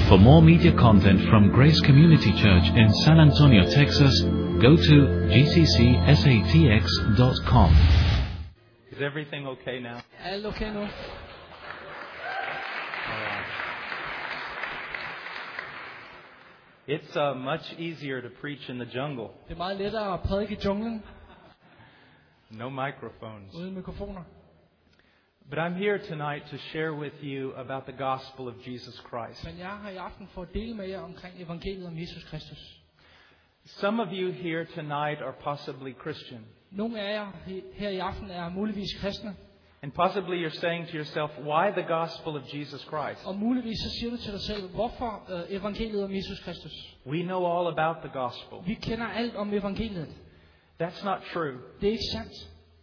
For more media content from Grace Community Church in San Antonio, Texas, go to gccsatx.com. Is everything okay now? Alt okay nu? It's much easier to preach in the jungle. Det er meget lettere at prædike i junglen No microphones. uden mikrofoner. But I'm here tonight to share with you about the gospel of Jesus Christ. Men jeg er her i aften for at dele med jer omkring evangeliet om Jesus Kristus. Some of you here tonight are possibly Christian. Nogle af jer her i aften er muligvis kristne. And possibly you're saying to yourself, why the gospel of Jesus Christ? Og muligvis så siger du til dig selv, hvorfor evangeliet om Jesus Kristus? We know all about the gospel. Vi kender alt om evangeliet. That's not true. Det er ikke sandt.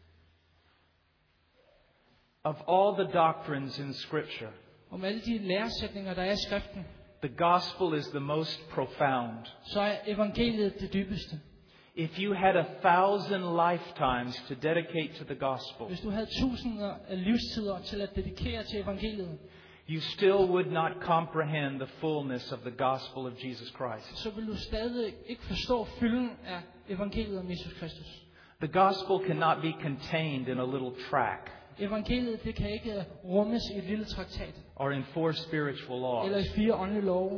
Of all the doctrines in Scripture, Om alle de læresætninger, der er i skriften, the gospel is the most profound. så er evangeliet det dybeste. If you had 1,000 lifetimes to dedicate to the gospel, Hvis du havde tusinder af livstider til at dedikere til evangeliet, you still would not comprehend the fullness of the gospel of Jesus Christ. så vil du stadig ikke forstå fylden af evangeliet om Jesus Kristus. The gospel cannot be contained in a little tract Evangeliet det kan ikke rummes i et lille traktat or in 4 spiritual eller laws. i 4 åndelige love.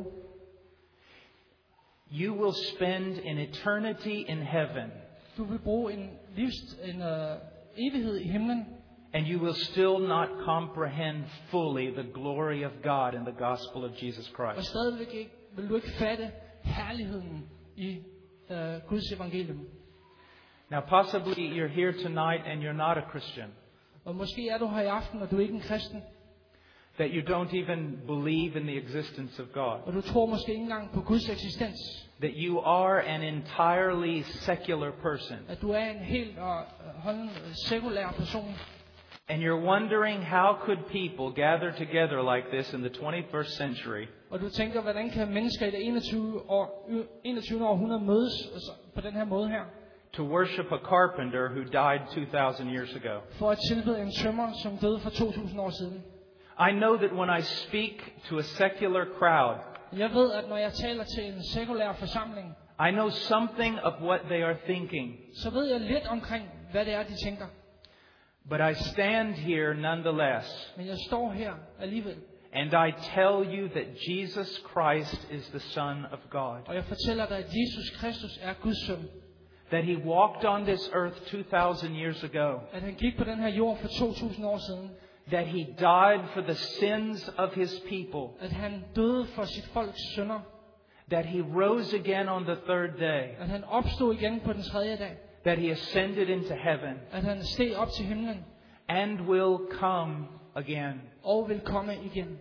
You will spend an eternity in heaven, Du vil bruge en evighed i himlen, and you will still not comprehend fully the glory of God in the gospel of Jesus og Christ. stadigvæk vil du ikke fatte herligheden i Guds evangelium. Now, possibly you're here tonight and you're not a Christian, Og måske er du her i aften, og du er ikke en kristen, that you don't even believe in the existence of God, og du tror måske ikke engang på Guds eksistens, that you are an entirely secular person, at du er en helt sekulær person, and you're wondering how could people gather together like this in the 21st century og du tænker, hvordan kan mennesker i det 21. århundrede mødes på den her måde her, to worship a carpenter who died 2,000 years ago. for at tilbede en tømrer, som døde for 2000 år siden. I know that when I speak to a secular crowd, Jeg ved, at når jeg taler til en sekulær forsamling, I know something of what they are thinking. så ved jeg lidt omkring, hvad det er, de tænker. But I stand here nonetheless, Men jeg står her alligevel, and I tell you that Jesus Christ is the Son of God. og jeg fortæller dig, at Jesus Kristus er Guds søn. That He walked on this earth 2,000 years ago. At han gik på den her jord for 2000 år siden. That He died for the sins of His people. At han døde for sit folks synder. That He rose again on the third day. At han opstod igen på den tredje dag. That He ascended into heaven. At han steg op til himlen. And will come again. Og vil komme igen.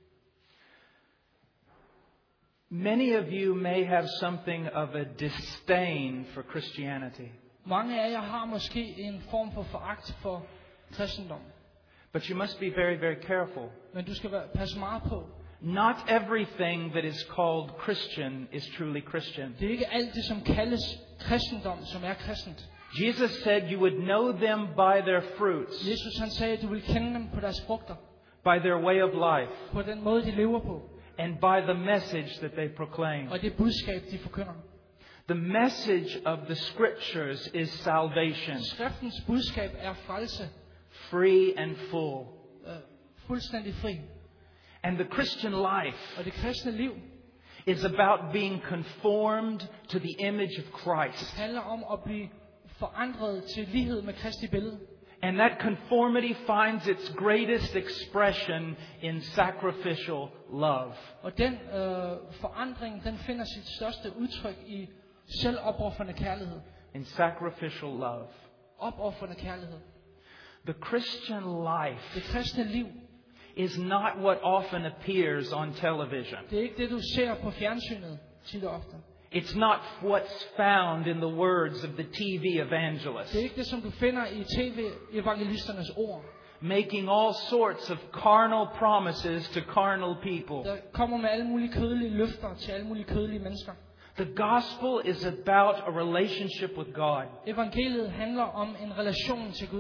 Many of you may have something of a disdain for Christianity. Mange af jer har måske en form for foragt for kristendom. But you must be very, very careful. Men du skal passe meget på. Not everything that is called Christian is truly Christian. Det er ikke alt det, som kaldes kristendom, som er kristent. Jesus said you would know them by their fruits, Jesus han sagde, at du vil kende dem på deres frugter. by their way of life, På den måde, de lever på. and by the message that they proclaim. Og det budskab, de forkynder. The message of the Scriptures is salvation, Skriftens budskab er frelse. free and full. Fuldstændig fri. And the Christian life Og det kristne liv is about being conformed to the image of Christ. handler om at blive forandret til lighed med Kristi billede. And that conformity finds its greatest expression in sacrificial love. Og den forandring, den finder sit største udtryk i selvopoffrende kærlighed. In sacrificial love. Opoffrende kærlighed. The Christian life Det kristne liv, is not what often appears on television. det er ikke det, du ser på fjernsynet tit og ofte. It's not what's found in the words of the TV evangelists, Det er ikke det, som du finder i tv-evangelisternes ord. making all sorts of carnal promises to carnal people. Der kommer med alle mulige kødelige løfter til alle mulige kødelige mennesker. The gospel is about a relationship with God. Evangeliet handler om en relation til Gud.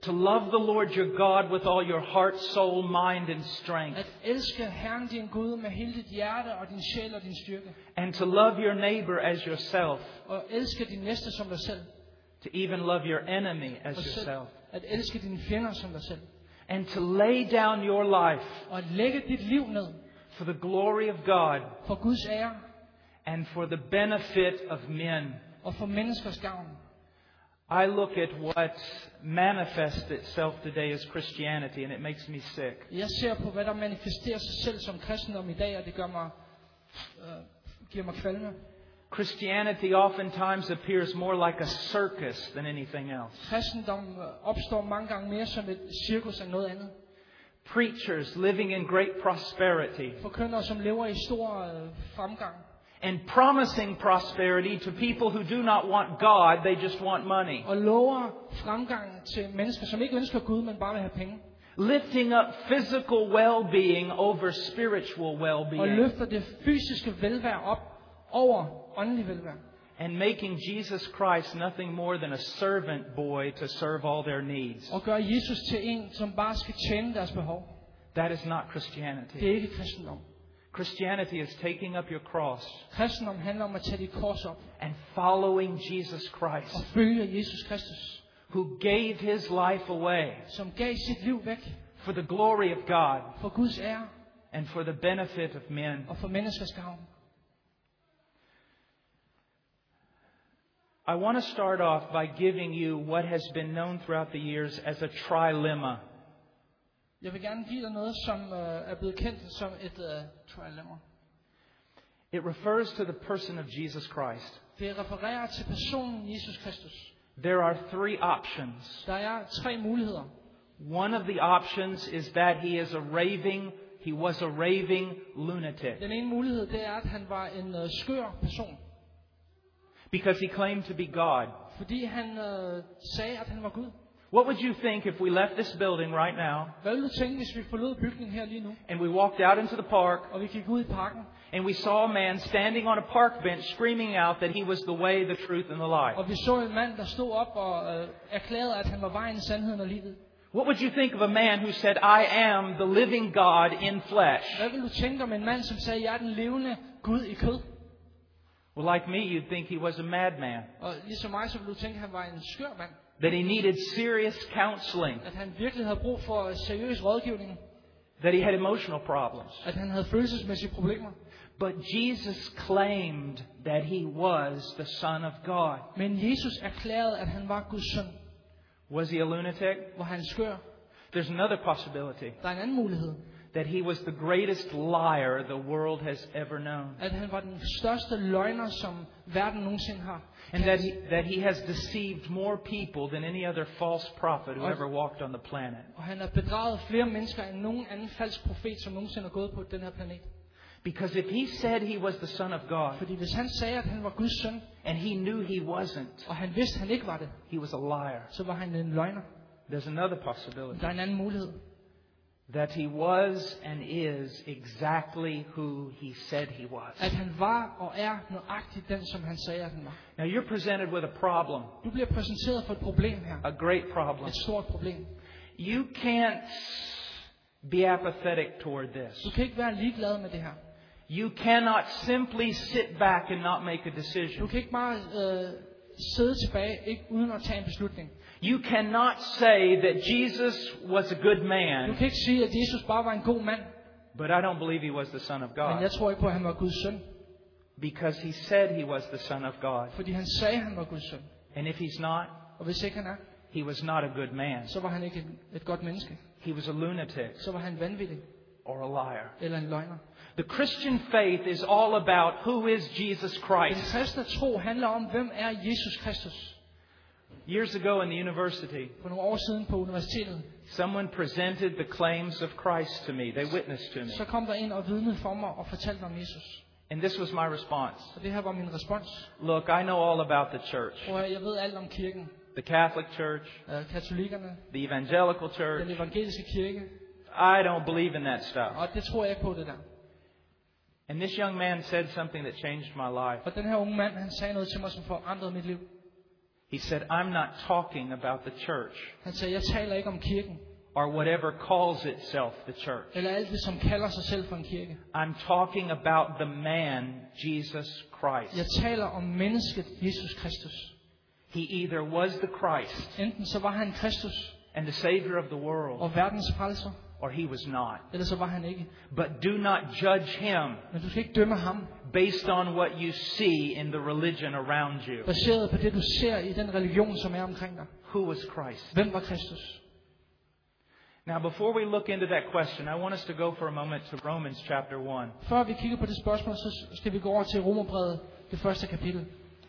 To love the Lord your God with all your heart, soul, mind and strength. At elske Herren din Gud med hele dit hjerte og din sjæl og din styrke. And to love your neighbor as yourself. Og elske din næste som dig selv. To even love your enemy as Og yourself. at elske dine fjender som dig selv. And to lay down your life. Og at lægge dit liv ned. For the glory of God. For Guds ære. And for the benefit of men. Og for menneskers gavn. I look at what manifests itself today as Christianity, and it makes me sick. Jeg ser på hvad der manifesterer sig selv som kristendom i dag, og det gør mig giver mig kvalme. Christianity oftentimes appears more like a circus than anything else. Kristendom opstår mange gange mere som et cirkus end noget andet. Preachers living in great prosperity. Forkyndere som lever i stor fremgang. And promising prosperity to people who do not want God, they just want money. Og lover fremgang til mennesker som ikke ønsker Gud, men bare vil have penge. Lifting up physical well-being over spiritual well-being. Og løfter det fysiske velvære op over åndelig velvære. And making Jesus Christ nothing more than a servant boy to serve all their needs. Og gør Jesus til en som bare skal tjene deres behov. That is not Christianity. Det er ikke kristendom. Christianity is taking up your cross. Kristendom handler om at tage dit kors op. And following Jesus Og Christ. følge Jesus Kristus. Who gave his life away. Som gav sit liv væk. For the glory of God. For Guds ære. And for the benefit of men. Og for menneskers gavn. I want to start off by giving you what has been known throughout the years as a trilemma. Jeg vil gerne give dig noget, som er blevet kendt som et trilemma. It refers to the person of Jesus Christ. Det refererer til personen Jesus Kristus. There are three options. Der er tre muligheder. One of the options is that he was a raving lunatic. Den ene mulighed, det er, at han var en skør person. Because he claimed to be God. Fordi han sagde, at han var Gud. What would you think if we left this building right now? Hvad ville du tænke, hvis vi forlod bygningen her lige nu? And we walked out into the park. Og vi gik ud i parken. And we saw a man standing on a park bench screaming out that he was the way, the truth and the life. Og vi så en mand, der stod op og erklærede, at han var vejen, sandheden og livet. What would you think of a man who said, I am the living God in flesh? Hvad ville du tænke om en mand, som sagde, jeg er den levende Gud i kød? Well, like me, you'd think he was a madman. Og ligesom mig, så ville du tænke, at han var en skør mand. That he needed serious counseling. At han virkelig havde brug for seriøs rådgivning. That he had emotional problems. At han havde følelsesmæssige problemer. But Jesus claimed that he was the Son of God. Men Jesus erklærede, at han var Guds søn. Was he a lunatic? Var han skør? There's another possibility. Der er en anden mulighed. That he was the greatest liar the world has ever known. At han var den største løgner, som verden nogensinde har. And that he has deceived more people than any other false prophet who ever walked on the planet. Og han har bedraget flere mennesker end nogen anden falsk profet, som nogensinde er gået på den her planet. Because if he said he was the Son of God, Fordi hvis han sagde, at han var Guds søn, and he knew he wasn't, og han vidste, at han ikke var det, he was a liar. så var han en løgner. There's another possibility. Der er en anden mulighed. That he was and is exactly who he said he was. At han var og er nøjagtigt den, som han sagde, at han var. Now you're presented with a problem. Du bliver præsenteret for et problem her. A great problem. Et stort problem. You can't be apathetic toward this. Du kan ikke være ligeglad med det her. You cannot simply sit back and not make a Du decision. kan ikke bare sidde tilbage, ikke uden at tage en beslutning. You cannot say that Jesus was a good Du man, kan ikke sige, at Jesus bare var en god mand, but I don't believe he was the Son of men God. jeg tror ikke på, at han var Guds søn. Because he said he was the Son of God. Fordi han sagde, at han var Guds søn. And if he's not, Og hvis ikke han er, he was not a good man. så var han ikke et godt menneske. He was a lunatic Så var han vanvittig or a liar. eller en løgner. The Christian faith is all about who is Jesus Den Christ. kristne tro handler om, hvem er Jesus Kristus. Years ago in the university, For nogle år siden på universitetet, someone presented the claims of Christ to me. They witnessed to me. så kom der en og vidnede for mig og fortalte om Jesus. And this was my response. Og det her var min respons. Look, I know all about the church. Og jeg ved alt om kirken. The Catholic Church, Katolikkerne, the evangelical den church. evangeliske kirke. I don't believe in that stuff. Og det tror jeg ikke på, det der. And this young man said something that changed my life. Og den her unge mand, han sagde noget til mig, som forandrede mit liv. He said, I'm not talking about the church Han sagde, jeg taler ikke om kirken, or whatever calls itself the church. eller alt det, som kalder sig selv for en kirke. I'm talking about the man, Jesus Christ. Jeg taler om mennesket, Jesus Kristus. He either was the Christ Enten så var han Kristus and the Savior of the world, og verdens frelser, or he was not. eller så var han ikke. But do not judge him Men du skal ikke dømme ham, based on what you see in the religion around you. baseret på det, du ser i den religion, som er omkring dig. Who was Christ? Hvem var Kristus? Now, before we look into that question, I want us to go for a moment to Romans chapter 1. Før vi kigger på det spørgsmål, så skal vi gå over til Romerbrevet, det første kapitel.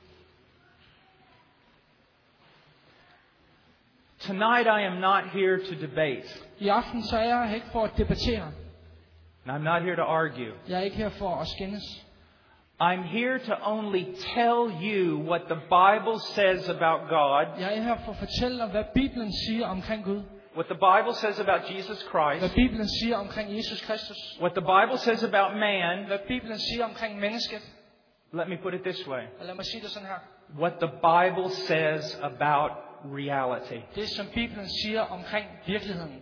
Tonight I am not here to debate. I aften så er jeg her ikke for at debattere. And I'm not here to argue. Jeg er ikke her for at skændes. I'm here to only tell you what the Bible says about God, Jeg er her for at fortælle dig, hvad Bibelen siger omkring Gud. what the Bible says about Jesus Hvad Christ, Bibelen siger omkring Jesus Kristus. what the Bible says about man. Hvad Bibelen siger omkring mennesket. Let me put it this way. Og lad mig sige det sådan her. What the Bible says about reality. Det som Bibelen siger omkring virkeligheden.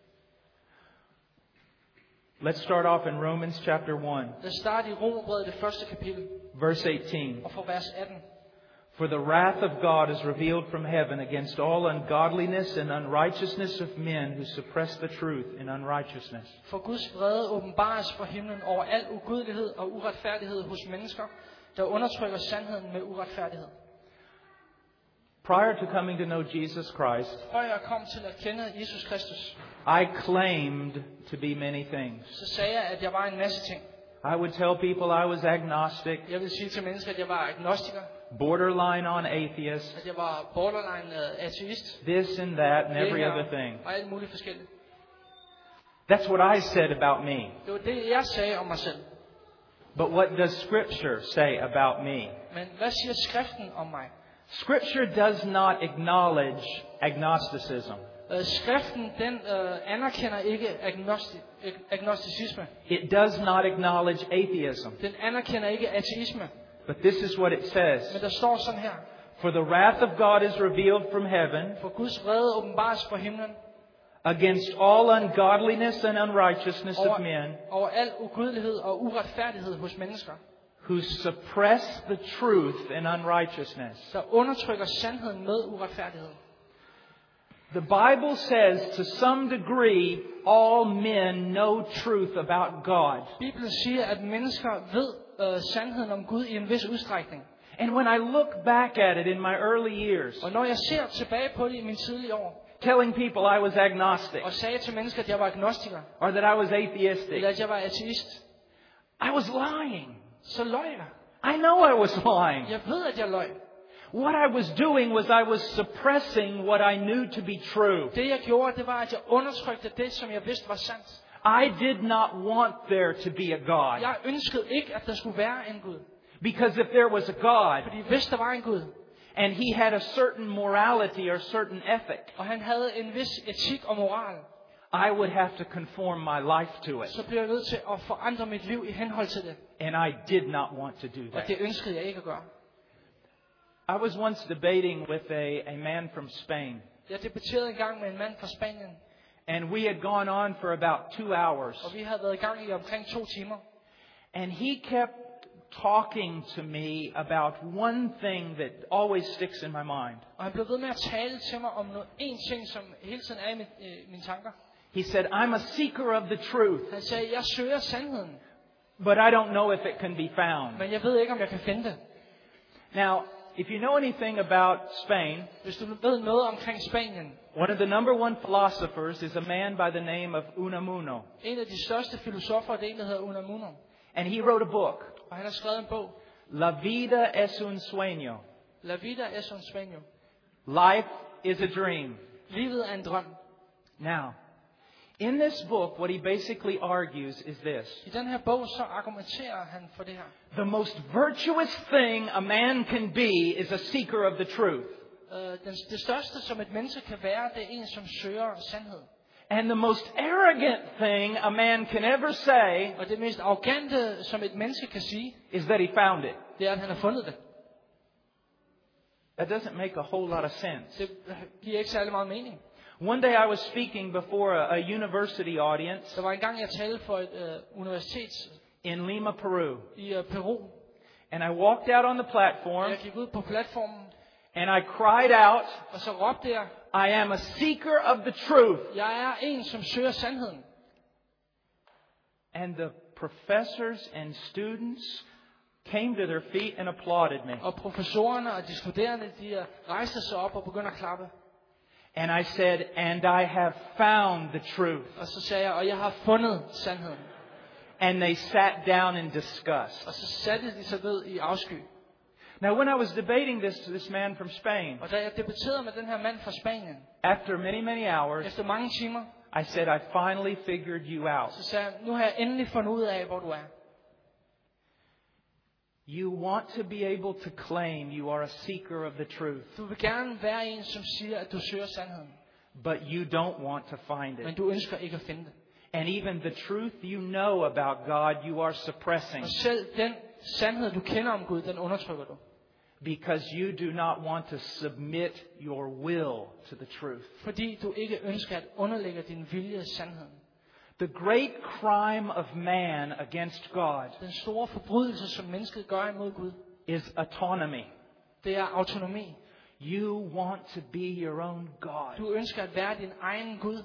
Let's start off in Romans chapter 1, Lad os starte i Romerbrevet, det første kapitel, verse 18. og fra vers 18. For the wrath of God is revealed from heaven against all ungodliness and unrighteousness of men who suppress the truth in unrighteousness. For Guds vrede åbenbares fra himlen over al ugudelighed og uretfærdighed hos mennesker, der undertrykker sandheden med uretfærdighed. Prior to coming to know Jesus Christ, Før jeg kom til at kende Jesus Kristus, I claimed to be many things. så sagde jeg, at jeg var en masse ting. I would tell people I was agnostic, Jeg vil sige til mennesker, at jeg var agnostiker, borderline on atheist, at jeg var borderline ateist, this and that and det every her, other thing. og alt muligt forskelligt. That's what I said about me. Det var det, jeg sagde om mig selv. But what does Scripture say about me? Men hvad siger skriften om mig? Scripture does not acknowledge agnosticism. Skriften, den anerkender ikke agnosticisme. It does not acknowledge atheism. Den anerkender ikke ateisme. But this is what it says. Men der står sådan her. For the wrath of God is revealed from heaven For Guds vrede åbenbares fra himlen against all ungodliness and unrighteousness of men over al ugudelighed og uretfærdighed hos mennesker, who suppress the truth in unrighteousness. der undertrykker sandheden med uretfærdighed. The Bible says to some degree all men know truth about God. Bibelen siger, at mennesker ved sandheden om Gud i en vis udstrækning. And when I look back at it in my early years, Og når jeg ser tilbage på det i mine tidlige år, telling people I was agnostic og sagde til mennesker, at jeg var agnostiker, or that I was atheistic, eller at jeg var ateist, I was lying. så løj jeg. I know I was lying. Jeg ved, at jeg løj. What I was doing was I was suppressing what I knew to be true. Det jeg gjorde, det var, at jeg undertrykte det, som jeg vidste var sandt. I did not want there to be a God. Jeg ønskede ikke, at der skulle være en Gud. Because if there was a God Fordi hvis der var en Gud, and he had a certain morality or certain ethic, og han havde en vis etik og moral, I would have to conform my life to it. så blev jeg nødt til at forandre mit liv i henhold til det. And I did not want to do Og that. det ønskede jeg ikke at gøre. I was once debating with a man from Spain. Jeg debatterede en gang med en mand fra Spanien, And we had gone on for about 2 hours. og vi havde været i gang i omkring 2 timer. And he kept talking to me about one thing that always sticks in my mind. Og han blev ved med at tale til mig om en ting, som hele tiden er i mine tanker. He said, I'm a seeker of the truth, Han sagde, jeg søger sandheden, but I don't know if it can be found. men jeg ved ikke, om jeg kan finde det. Now, if you know anything about Spain, Hvis du ved noget omkring Spanien, one of the number one philosophers is a man by the name of Unamuno. en af de største filosofer, det er en, der hedder Unamuno. And he wrote a book, Og han har skrevet en bog, La vida es un sueño. La vida es un sueño. Life is a dream. Livet er en drøm. Now, in this book, what he basically argues is this. I den her bog, så argumenterer han for det her. The most virtuous thing a man can be is a seeker of the truth. Det største, som et menneske kan være, det er en, som søger sandhed. And the most arrogant thing a man can ever say Og det mest arrogante, som et menneske kan sige, is that he found it. det er, at han har fundet det. That doesn't make a whole lot of sense. Det giver ikke særlig meget mening. One day I was speaking before a university audience Der var engang jeg talte for et universitet in Lima, Peru. i Peru. And I walked out on the platform Jeg gik ud på platformen, and I cried out, og så råbte jeg, I am a seeker of the truth. jeg er en, som søger sandheden. And the professors and students came to their feet and applauded me. Og professorerne og de studerende, de rejste sig op og begyndte at klappe. And I said, and I have found the truth. Og så sagde jeg, og jeg har fundet sandheden. And they sat down in disgust. Og så satte de sig ned i afsky. Now, when I was debating this man from Spain, Og da jeg debatterede med den her mand fra Spanien, after many hours, efter mange timer, I said, I finally figured you out. så sagde jeg, nu har jeg endelig fundet ud af, hvor du er. You want to be able to claim you are a seeker of the truth, Du vil gerne være en, som siger, at du søger sandheden. but you don't want to find Men it. du ønsker ikke at finde det. And even the truth you know about God, you are suppressing Og selv den sandhed, du kender om Gud, den undertrykker du. because you do not want to submit your will to the truth. Fordi du ikke ønsker at underlægge din vilje sandheden. The great crime of man against God Den store forbrydelse, som mennesket gør imod Gud, is autonomy. det er autonomi. You want to be your own God. Du ønsker at være din egen Gud.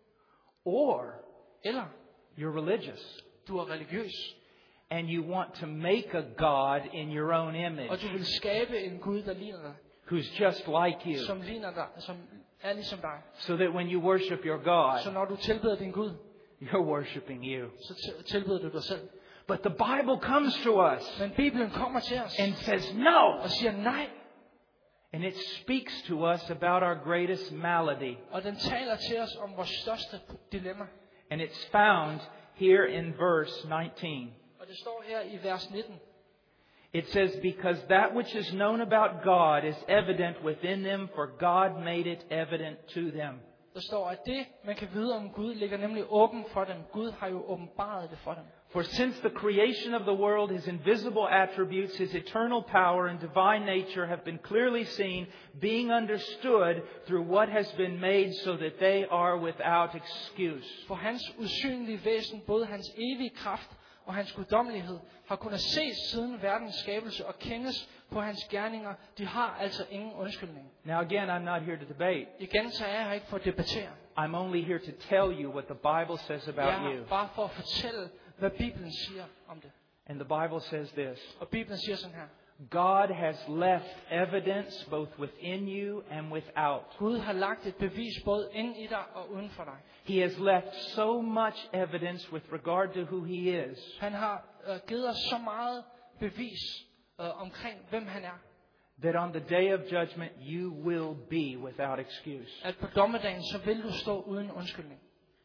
Or Eller you're religious du er religiøs. and you want to make a God in your own image Og du vil skabe en Gud, der ligner dig. who's just like you, Som ligner dig. Som er ligesom dig. so that when you worship your Så God, når du tilbeder din Gud, you're worshiping you. så tilbeder du dig selv. But the Bible comes to us Men Bibelen kommer til os and says no. og siger nej. And it speaks to us about our greatest malady. Og den taler til os om vores største dilemma. And it's found here in verse 19. Og det står her i vers 19. It says, because that which is known about God is evident within them, for God made it evident to them. Der står, at det, man kan vide om Gud, ligger nemlig åben for dem. Gud har jo åbenbaret det for dem. For since the creation of the world, his invisible attributes, his eternal power and divine nature have been clearly seen, being understood through what has been made, so that they are without excuse. For hans usynlige væsen, både hans evige kraft og hans guddommelighed, har kunnet ses siden verdens skabelse og kendes på hans gerninger. De har altså ingen undskyldning. Now again, I'm not here to debate. Igen så er jeg her ikke for at debattere. I'm only here to tell you what the Bible says Jeg about er you. bare for at fortælle, hvad Bibelen siger om det. And the Bible says this: Og Bibelen siger sådan her. God has left evidence both within you and without. Gud har lagt et bevis både inde i dig og uden for dig. He has left so much evidence with regard to who he is, Han har givet os så meget bevis omkring, hvem han er. that on the day of judgment you will be without excuse. At på dommedagen, så vil du stå uden undskyldning.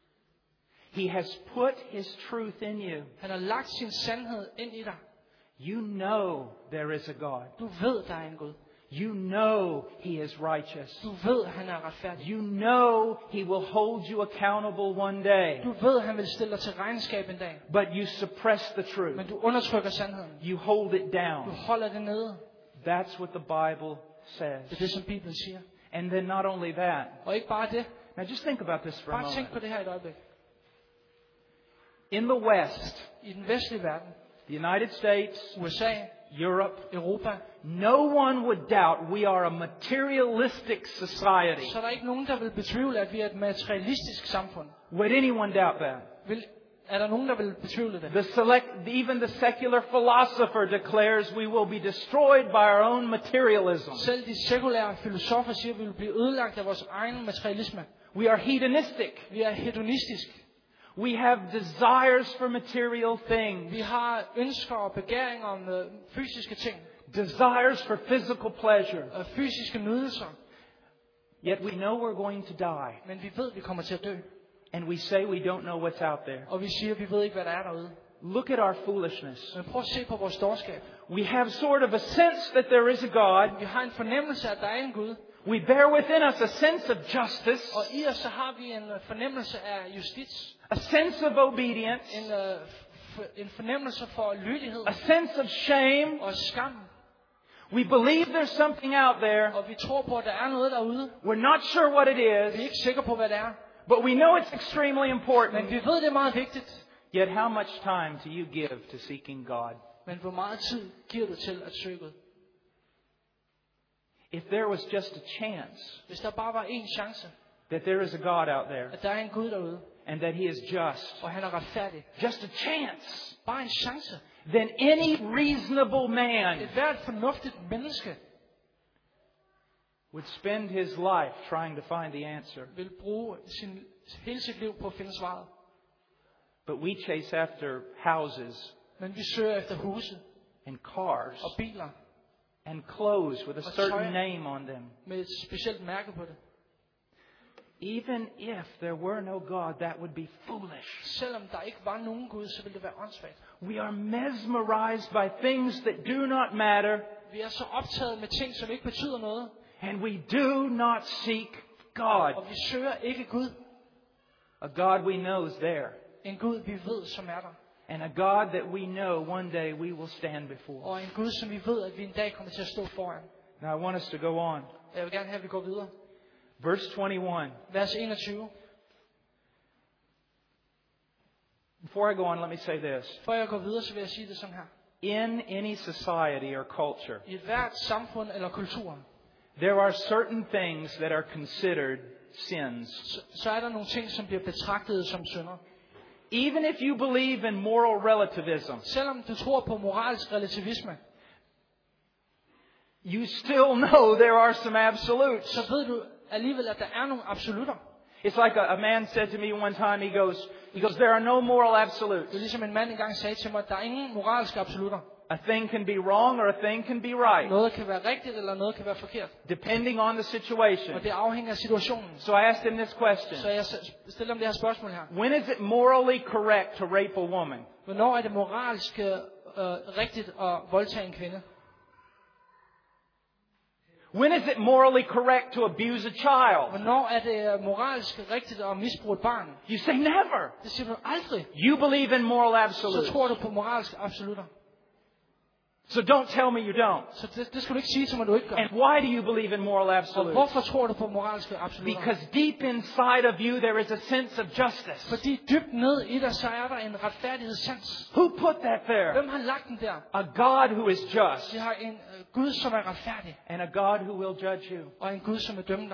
He has put his truth in you. Han har lagt sin sandhed ind i dig. You know there is a God. Du ved, der er en Gud. You know he is righteous. Du ved, han er retfærdig. You know he will hold you accountable one day. Du ved, han vil stille dig til regnskab en dag. But you suppress the truth. Men du undertrykker sandheden. You hold it Du down. holder det nede. That's what the Bible Det er says. det, som Bibelen siger. And then not only that. Og ikke bare det. Now just think about this for a Bare tænk moment. på det her et øjeblik. In the West, I den vestlige verden, the United States, USA, Europe, Europa, no one would doubt we are a materialistic society. så er der ikke nogen, der vil betvivle, at vi er et materialistisk samfund. Would anyone doubt that? Er der nogen, der vil betvivle det? Even the secular philosopher declares we will be destroyed by our own materialism. Selv de sekulære filosofer siger, at vi vil blive ødelagt af vores egen materialisme. We are hedonistic. Vi er hedonistiske. We have desires for material things. Vi har ønsker og begæringer om fysiske ting. Desires for physical pleasure. Og fysiske nydelser. Yet we know we're going to die. Men vi ved, at vi kommer til at dø. And we say we don't know what's out there. Og vi siger, at vi ved ikke, hvad der er derude. Look at our foolishness. Men prøv at se på vores dårskab. We have sort of a sense that there is a God. Vi har en fornemmelse af, at der er en Gud. We bear within us a sense of justice. Og i os så har vi en fornemmelse af justits. A sense of obedience. En fornemmelse for lydighed. A sense of shame. Og skam. We believe there's something out there. Og vi tror på, at der er noget derude. We're not sure what it Vi er is, ikke sikre på, hvad det er. but we know it's extremely Men important. vi ved, det er meget vigtigt. Yet how much time do you give to seeking God? Men hvor meget tid giver du til at søge Gud? If there was just a chance Hvis der bare var en chance, that there is a God out there at der er en Gud derude, and that He is just, og han er retfærdig. just a chance, Bare en chance. then any reasonable man Et hvert fornuftigt menneske would spend his life trying to find the answer. vil bruge hele sit liv på at finde svaret. But we chase after houses Men vi søger efter huse and cars og biler and clothes with a Og certain tøj. name on them. med et specielt mærke på det. Even if there were no God, that would be foolish. Selvom der ikke var nogen Gud, så ville det være åndssvagt. We are mesmerized by things that do not matter, Vi er så optaget med ting, som ikke betyder noget. and we do not seek God. Og vi søger ikke Gud. A God we know is there, En Gud, vi ved, som er der. and a God that we know one day we will stand before. Og en Gud, som vi ved, at vi en dag kommer til at stå foran. Now I want us to go on. Jeg vil gerne have, at vi går videre. Verse 21. Vers 21. Before I go on, let me say this. Før jeg går videre, så vil jeg sige det sådan her. In any society or culture, I hvert samfund eller kultur, there are certain things that are considered sins. så er der nogle ting, som bliver betragtet som synder. Even if you believe in moral relativism, Selvom du tror på moralsk relativisme, you still know there are some absolutes. så ved du alligevel, at der er nogle absolutter. It's like a man said to me one time, he goes, there are no moral Det er absolutes. ligesom en mand engang sagde til mig, at der er ingen moralske absolutter. A thing can be wrong or a thing can be right, Noget kan være rigtigt, eller noget kan være forkert. depending on the situation. Og det afhænger af situationen. So I asked him this question. Så jeg stiller dem det her spørgsmål her. When is it morally correct to rape a woman? Hvornår er det moralsk rigtigt at voldtage en kvinde? When is it morally correct to abuse a child? Hvornår er det moralsk rigtigt at misbruge et barn? You say never. Det siger du aldrig. You believe in moral Så absolutes. tror du på moralsk absolutter. So don't tell me you don't. Så det skal du ikke sige til mig, du ikke gør. And why do you believe in moral Og absolutes? hvorfor tror du på moralske absolutter? Because deep inside of you there is a sense of justice. Fordi dybt ned i dig, så er der en retfærdighedssans. Who put that there? Hvem har lagt den der? A God who is just Vi har en Gud, som er retfærdig. and a God who will judge you. Og en Gud, som vil dømme dig.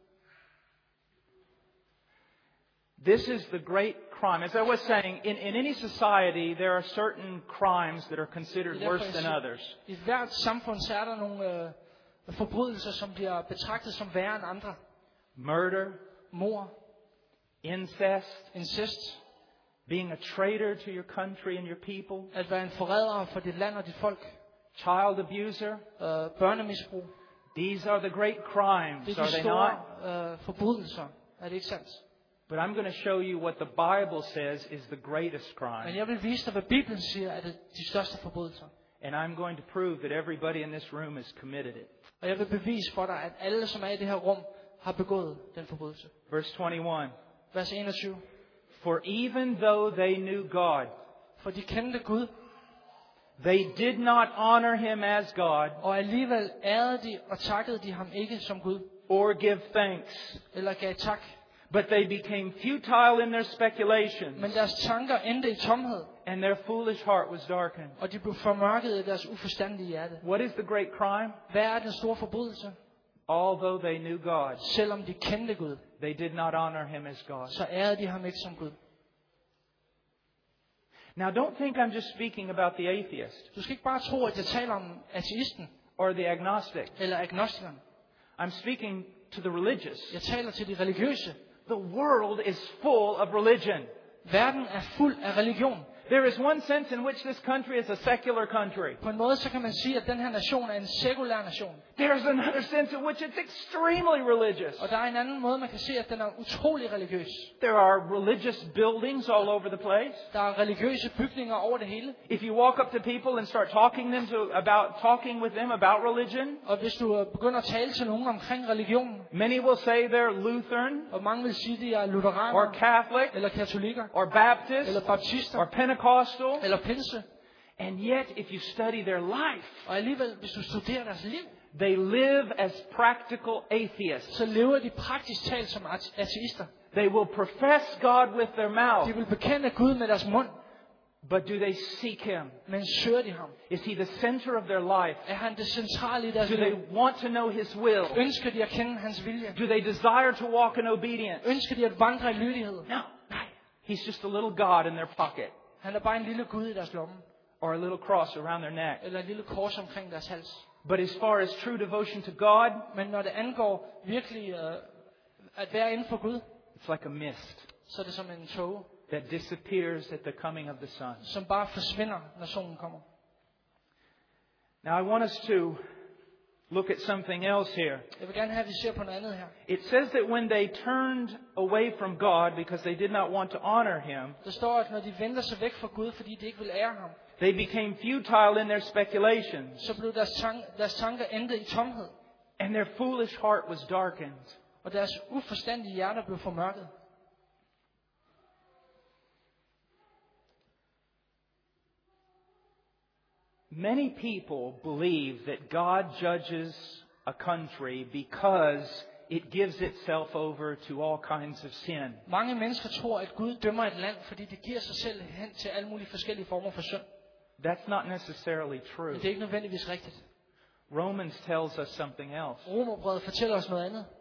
This is the great crime. As I was saying, in any society there are certain crimes that are considered worse than others. I hvert samfund, så er der nogle forbrydelser, som bliver betragtet som værre end andre. Murder, Mord, incest, incest, being a traitor to your country and your people, at være en forræder for dit land og dit folk, child abuser. børnemisbrug. These are the great crimes, Det are er de they not? store forbrydelser. Er det ikke sandt? But I'm going to show you what the Bible says is the greatest Men crime. jeg vil vise dig, hvad Bibelen siger, er det de største forbrydelser. And I'm going to prove that everybody in this room has committed it. Og jeg vil bevise for dig, at alle, som er i det her rum, har begået den forbrydelse. Verse 21. Vers 21. For even though they knew God, For de kendte Gud, they did not honor him as God og alligevel ærede de og takkede de ham ikke som Gud, or give thanks, eller gav tak. but they became futile in their speculations, Men deres tanker endte i tomhed, and their foolish heart was darkened. og de blev formørket i deres uforstandige hjerte. What is the great crime? Hvad er den store forbrydelse? Although they knew God, Selvom de kendte Gud, they did not honor him as God. så ærede de ham ikke som Gud. Now don't think I'm just speaking about the atheist Du skal ikke bare tro, at jeg taler om ateisten or the agnostic. eller agnostikeren. I'm speaking to the religious. Jeg taler til de religiøse. The world is full of religion. Verden er fuld af religion. There is one sense in which this country is a secular country. På en måde så kan man sige, at den her nation er en sekulær nation. There's another sense in which it's extremely religious. Og der er en anden måde, man kan se, at den er utrolig religiøs. There are religious buildings all over the place. Der er religiøse bygninger over det hele. If you walk up to people and start talking with them about religion, Og hvis du begynder at tale til nogen omkring religion, many will say they're Lutheran og mange vil sige, at de er or lutheraner, Catholic eller katolikker, or Baptist eller baptister, or Pentecostal. eller pinse. And yet, if you study their life, Og alligevel, hvis du studerer deres liv, they live as practical atheists. så lever de praktisk talt som ateister. They will profess God with their mouth, De vil bekende Gud med deres mund, but do they seek Him? men søger de ham? Is He the center of their life? Er han det centrale i deres Do they liv? want to know His will? Ønsker de at kende hans vilje? Do they desire to walk in obedience? Ønsker de at vandre i lydighed? No. He's just a little God in their pocket, Han er bare en lille Gud i deres lomme, or a little cross around their neck. eller et lille kors omkring deres hals. But as far as true devotion to God, Men når det angår virkelig at være inden for Gud, it's like a mist så er det som en tåge, that disappears at the coming of the sun. som bare forsvinder, når solen kommer. Now I want us to look at something else here. Jeg vil gerne have, at vi ser på noget andet her. It says that when they turned away from God because they did not want to honor Him, Der står, at når de vendte sig væk fra Gud, fordi de ikke vil ære ham, they became futile in their speculations, så blev deres tanker endte i tomhed, and their foolish heart was darkened. og deres uforstandige hjerter blev formørket. Many people believe that God judges a country because it gives itself over to all kinds of sin. Mange mennesker tror, at Gud dømmer et land, fordi det giver sig selv hen til alle mulige forskellige former for synd. That's not necessarily true. Men det er ikke nødvendigvis rigtigt. Romans tells us something else. Romerbrevet fortæller os noget andet.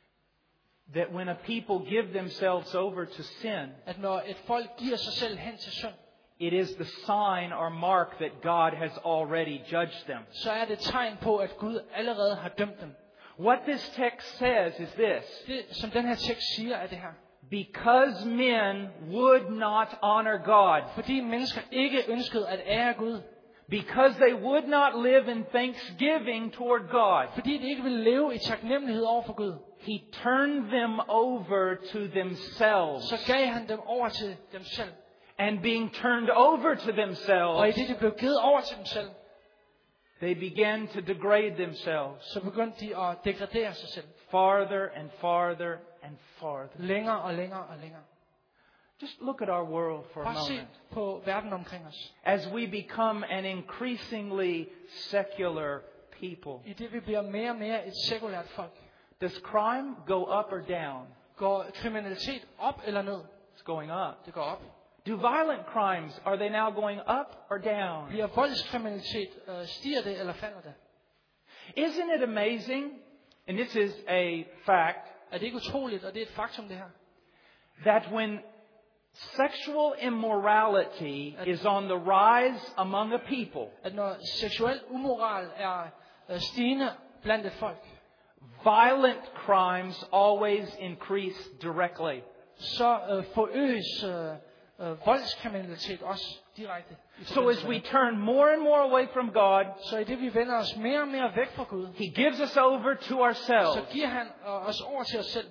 That when a people give themselves over to sin, At når et folk giver sig selv hen til synd, it is the sign or mark that God has already judged them. så er det et tegn på, at Gud allerede har dømt dem. What this text says is this: Det, som den her tekst siger, er det her. because men would not honor God, Fordi mennesker ikke ønskede at ære Gud, because they would not live in thanksgiving toward God, fordi de ikke ville leve i taknemmelighed over for Gud, He turned them over to themselves. så gav han dem over til dem selv. And being turned over to Og i themselves, det, de blev givet over til dem selv, they began to degrade themselves så begyndte de at degradere sig selv. farther and farther and farther. Længere og længere og længere. Just look at our world for a Bare se moment. på verden omkring os. As we become an increasingly secular people, I det, vi bliver mere og mere et sekulært folk. does crime go up or down? Går kriminalitet op eller ned? It's going up. Det går op. Do violent crimes, are they now going up or down? Bliver voldskriminalitet, stiger det eller falder det? Isn't it amazing, and this is a fact, Er det ikke utroligt, og det er et faktum det her, that when sexual immorality is on the rise among a people, at når seksuel umoral er stigende blandt et folk, violent crimes always increase directly. så forøges voldskriminalitet også direkte. So as we turn more and more away from God, Så i det vi vender os mere og mere væk fra Gud, He gives us over to så ourselves. giver han os over til os selv.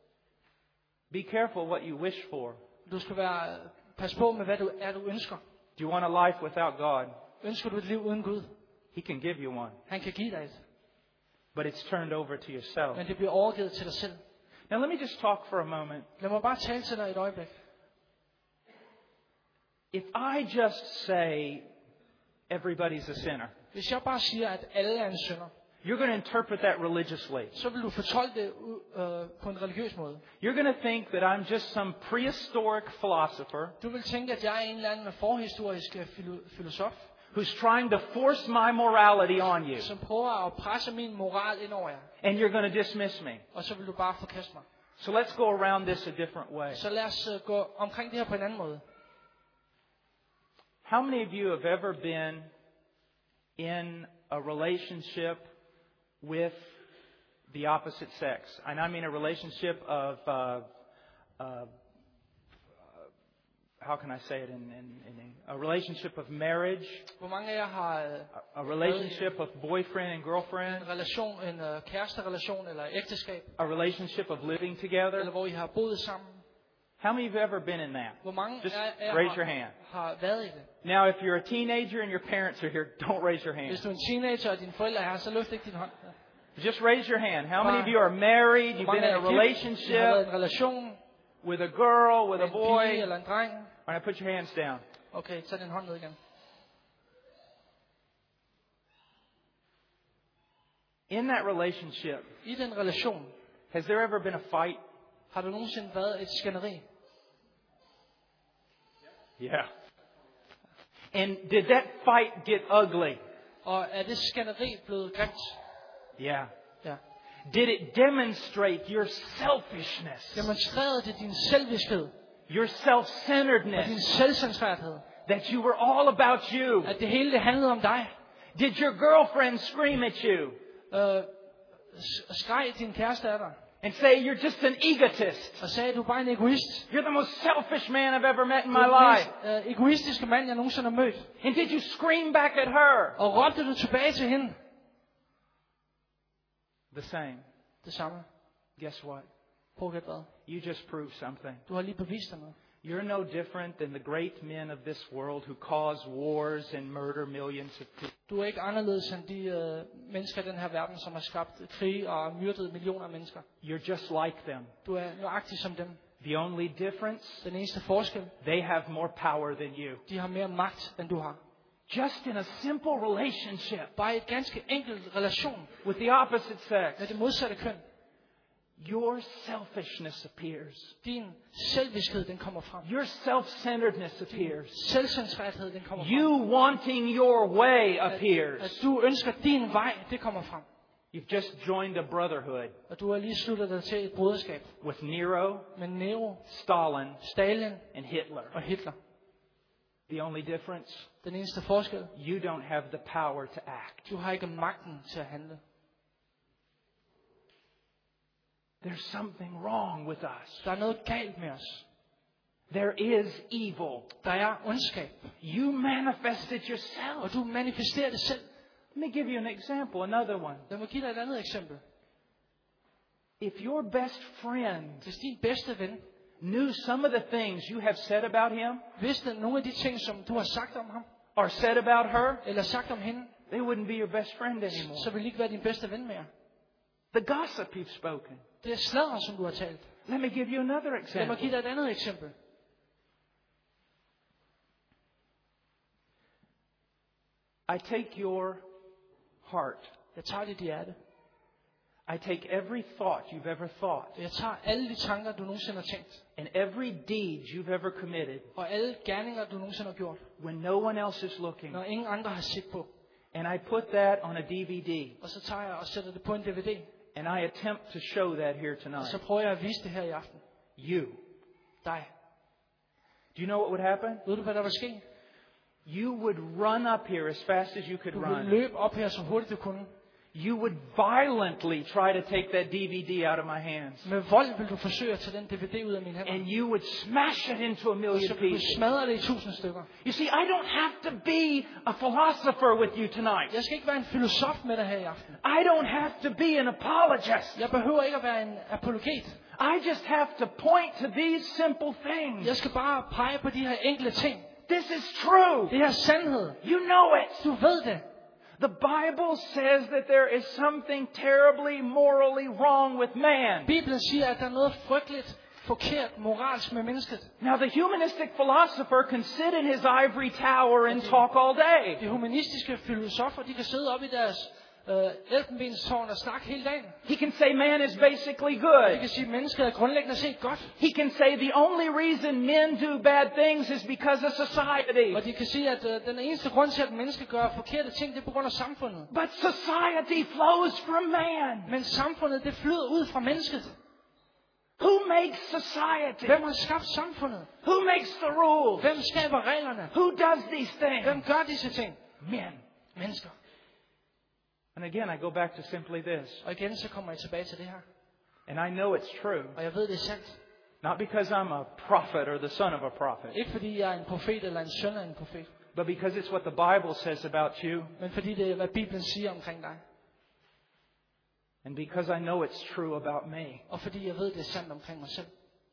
Be careful what you wish for. Du skal pas på med hvad du ønsker. Do you want a life without God? Ønsker du et liv uden Gud? He can give you one, Han kan give dig et, but it's turned over to yourself. men det bliver overgivet til dig selv. Now let me just talk for a moment. Lad mig bare tale til dig et øjeblik. If I just say everybody's a sinner, Hvis jeg bare siger, at alle er en synder, you're going to interpret that religiously. så vil du fortolke det på en religiøs måde. You're going to think that I'm just some prehistoric philosopher Du vil tænke, at jeg er en eller anden forhistorisk filosof, who's trying to force my morality on you, som prøver at presse min moral ind over jer, and you're going to dismiss me. og så vil du bare forkaste mig. So let's go around this a different way. Så lad os gå omkring det her på en anden måde. How many of you have ever been in a relationship with the opposite sex? And I mean a relationship of, how can I say it in a relationship of marriage, Hvor mange af jer har a relationship of boyfriend and girlfriend, en relation, en kæresterelation eller ægteskab, a relationship of living eller together? hvor I har boet sammen? How many of you have ever been in that? Hvor mange Just af jer raise your hand. har været i det? Now, if you're a teenager and your parents are here, don't raise your hand. Hvis du er en teenager, og dine forældre er her, så løft ikke din hånd. Just raise your hand. How many of you are married? You've been in a I har været i relationship en relation with a girl, with med a en boy? pige eller en dreng? All right, put your hands down. Okay, tag din hånd ned igen. In that relationship, I den relation, has there ever been a fight? har der nogensinde været et skænderi? Yeah. And did that fight get ugly? Og er det skænderi blevet grimt? Yeah. Ja. Did it demonstrate your selfishness, Demonstrerede det din selvviskhed your og din self-centeredness, selvcentrerthed? that you were all about you? At det hele det handlede om dig? Did your girlfriend scream at you Skreg din kæreste af dig? and say you're just an egotist? Og sagde, du er bare en egoist? You're the most selfish man I've ever met in Du my er life. den mest egoistiske mand, jeg nogensinde har mødt. And did you scream back at her? Og råbte du tilbage til hende? The same. Det samme. Guess what? Prøv at gætte hvad? You just proved something. Du har lige bevist dig noget. You're no different than the great men of this world who cause wars and murder millions of people. Du er ikke anderledes end de mennesker i den her verden, som har skabt krig og myrdet millioner af mennesker. You're just like them. Du er nøjagtig som dem. The only difference, Den eneste forskel, they have more power than you. de har mere magt, end du har. Just in a simple relationship Bare i et ganske enkelt relation with the opposite med sex, det modsatte køn. your selfishness appears. Din selvviskhed, den kommer frem. Your self-centeredness appears. Selvcentrerethed, den kommer frem. You wanting your way appears. At du ønsker din vej, det kommer frem. You've just joined a brotherhood Og du har lige sluttet dig til et broderskab with Nero, med Nero, Stalin, Stalin and Hitler. og Hitler. The only difference, Den eneste forskel, you don't have the power to act. du har ikke magten til at handle. There's something wrong with us. Der er noget galt med os. There is evil. Der er ondskab, You manifest it yourself. og du manifesterer det selv. Let me give you an example, another one. Lad mig give dig et andet eksempel. If your best friend Hvis din bedste ven knew some of the things you have said about him vidste nogle af de ting, som du har sagt om ham, or said about her, eller sagt om hende, they wouldn't be your best friend anymore. så vil de ikke være din bedste ven mere. The gossip you've spoken. Det er sladder, som du har talt. Let me give you another Lad mig example. give dig et andet eksempel. I take your heart. Jeg tager dit hjerte. I take every thought you've ever thought Jeg tager alle de tanker, du nogensinde har tænkt. and every deed you've ever committed Og alle gerninger, du nogensinde har gjort. when no one else is looking, Når ingen andre har set på. and I put that on a DVD, Og så tager jeg og sætter det på en DVD. and I attempt to show that here Og tonight. så prøver jeg at vise det her i aften. You. Dig. Do you know what would happen? Ved du, hvad der vil ske? You would run up here as fast as you could Du vil run. løbe op her, så hurtigt du kunne. You would violently try to take that DVD out of my hands. Med vold vil du forsøge at tage den DVD ud af mine hænder. And you would smash it into a Og million så vil du pieces. smadre det i 1000 stykker. You see, I don't have to be a philosopher with you tonight. Jeg skal ikke være en filosof med dig her i aften. I don't have to be an apologist. Jeg behøver ikke at være en apologet. I just have to point to these simple things. Jeg skal bare pege på de her enkle ting. This is true. Det her er sandhed. You know it. Du ved det. The Bible says that there is something terribly morally wrong with man. Bibelen siger, at der er noget frygteligt forkert moralsk med mennesket. Now, the humanistic philosopher can sit in his ivory tower and talk all day. De humanistiske filosofer, de kan sidde op i deres elfenbenstårn og snakke hele dagen. He can say man is basically De good. kan sige, at mennesket er grundlæggende set godt. He can say the only reason men do bad things is because of society. Og de kan sige, at den eneste grund til, at mennesker gør forkerte ting, det er på grund af samfundet. But society flows from man. Men samfundet, det flyder ud fra mennesket. Who makes society? Hvem har skabt samfundet? Who makes the rules? Hvem skaber reglerne? Who does these Hvem things? gør disse ting? Men. Mennesker. And again, I go back to simply this. Og igen, så kommer jeg tilbage til det her. And I know it's true. Og jeg ved, det er sandt. Not because I'm a prophet or the son of a prophet, Ikke fordi jeg er en profet eller en søn af en profet. but because it's what the Bible says about you, Men fordi det er, hvad Bibelen siger omkring dig. and because I know it's true about me. Og fordi jeg ved, det er sandt omkring mig selv.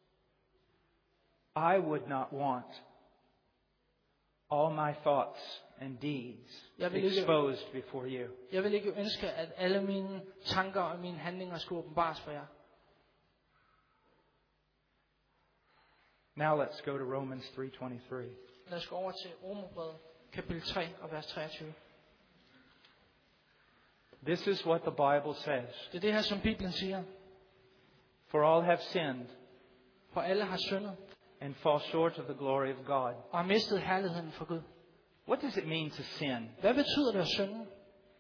I would not want all my thoughts and deeds exposed before you. Jeg vil ikke ønske, at alle mine tanker og mine handlinger skulle åbenbares for jer. Now let's go to Romans 3:23. Lad os gå over til Romerbrevet, kapitel 3 og vers 23. This is what the Bible says. Det er det her, som Bibelen siger. For all have sinned For alle har syndet and fall short of the glory of God. og har mistet herligheden for Gud. What does it mean to sin? Hvad betyder det at synde?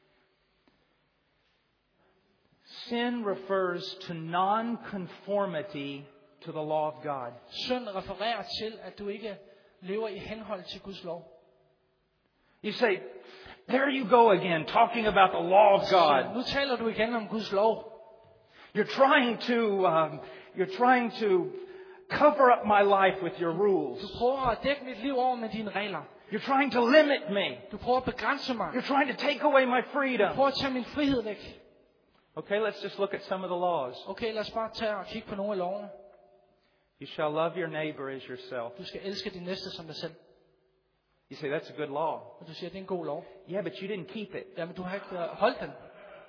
Sin refers to non-conformity to the law of God. Synd refererer til, at du ikke lever i henhold til Guds lov. You say, there you go again, talking about the law of Så God. nu taler du igen om Guds lov. You're trying to cover up my life with your rules. Du prøver at dække mit liv over med dine regler. You're trying to limit me. Du prøver at begrænse mig. You're trying to take away my Du freedom. prøver at tage min frihed væk. Okay, let's just look at some of the laws. Okay, lad os bare tage og kigge på nogle af lovene. You shall love your neighbor as yourself. Du skal elske din næste som dig selv. You say, that's a good law. Og du siger, det er en god lov. Yeah, but you didn't keep it. Jamen, du har ikke holdt den.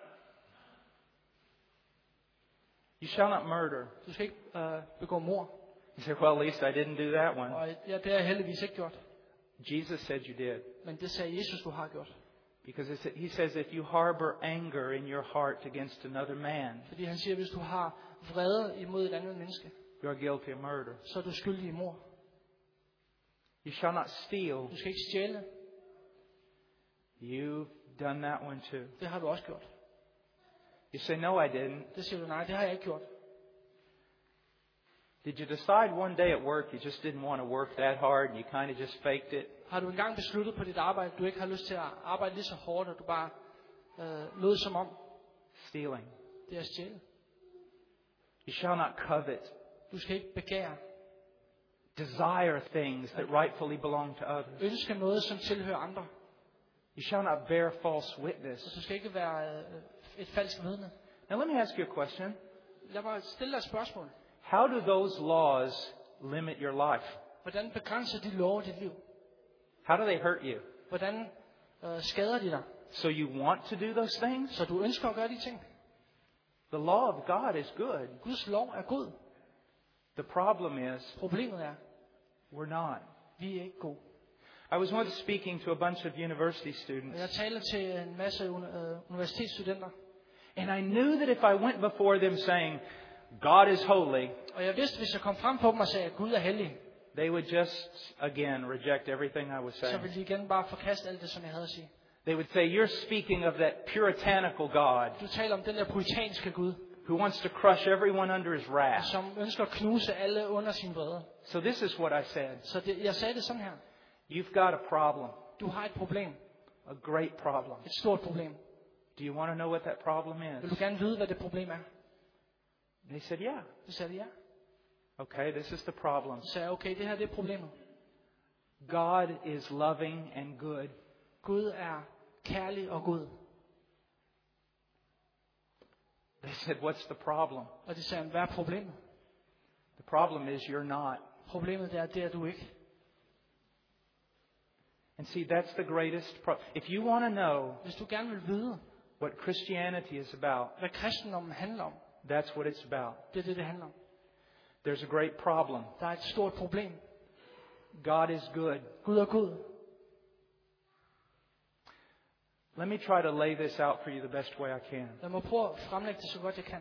You shall not murder. Du skal ikke begå mord. You say, well, at least I didn't do that one. Og ja, det har jeg heldigvis ikke gjort. Jesus said you did. Men det sagde Jesus, du har gjort. Because he says if you harbor anger in your heart against another man, Fordi han siger, hvis du har vrede imod et andet menneske, you are guilty of murder. så er du skyldig i mord. You shall not steal. Du skal ikke stjæle. You've done that one too. Det har du også gjort. You say, no, I didn't. Det siger du, nej, det har jeg ikke gjort. Did you decide one day at work you just didn't want to work that hard and you kind of just faked it? Har du engang besluttet på dit arbejde, at du ikke har lyst til at arbejde lige så hårdt, og du bare lød som om, Stealing. det er stjæle? You shall not covet. Du skal ikke begære. Desire things that rightfully belong to others. Ønske noget, som tilhører andre. You shall not bear false witness. Så du skal ikke være et falsk vidne. Now let me ask you a question. Lad mig stille dig et spørgsmål. How do those laws limit your life? Hvordan begrænser de love dit liv? How do they hurt you? Hvordan skader de dig? So you want to do those things? Så du ønsker at gøre de ting? The law of God is good. Guds lov er god. The problem is Problemet er, we're not. vi er ikke gode. I was once speaking to a bunch of university Og students, jeg taler til en masse universitetsstudenter. and I knew that if I went before them saying, God is holy, Og jeg vidste, hvis jeg kom frem på dem og sagde, at Gud er hellig, they would just, again, reject everything I was så saying. ville de igen bare forkaste alt det, som jeg havde at sige. They would say, you're speaking of that puritanical God Du taler om den der puritanske Gud, who wants to crush everyone under his wrath. som ønsker at knuse alle under sin vrede. So this is what I said. Så jeg sagde det sådan her. You've got a problem, Du har et problem. a great problem. Et stort problem. Do you want to know what that problem Vil du is? gerne vide, hvad det problem er? They said, yeah. Så sagde de ja. Okay, this is the problem. Så sagde jeg, okay, det her det er problemet. God is loving and good. Gud er kærlig og god. They said, what's the problem? Og de sagde, hvad er problemet? The problem is you're not. Problemet det er du ikke. And see, that's the greatest problem. If you want to know Hvis du gerne vil vide, what Christianity is about, hvad kristendommen handler om, that's what it's about. det er det handler om. There's a great problem. Der er et stort problem. God is good. Gud er god. Let me try to lay this out for you the best way I can. Lad mig prøve at fremlægge det så godt jeg kan.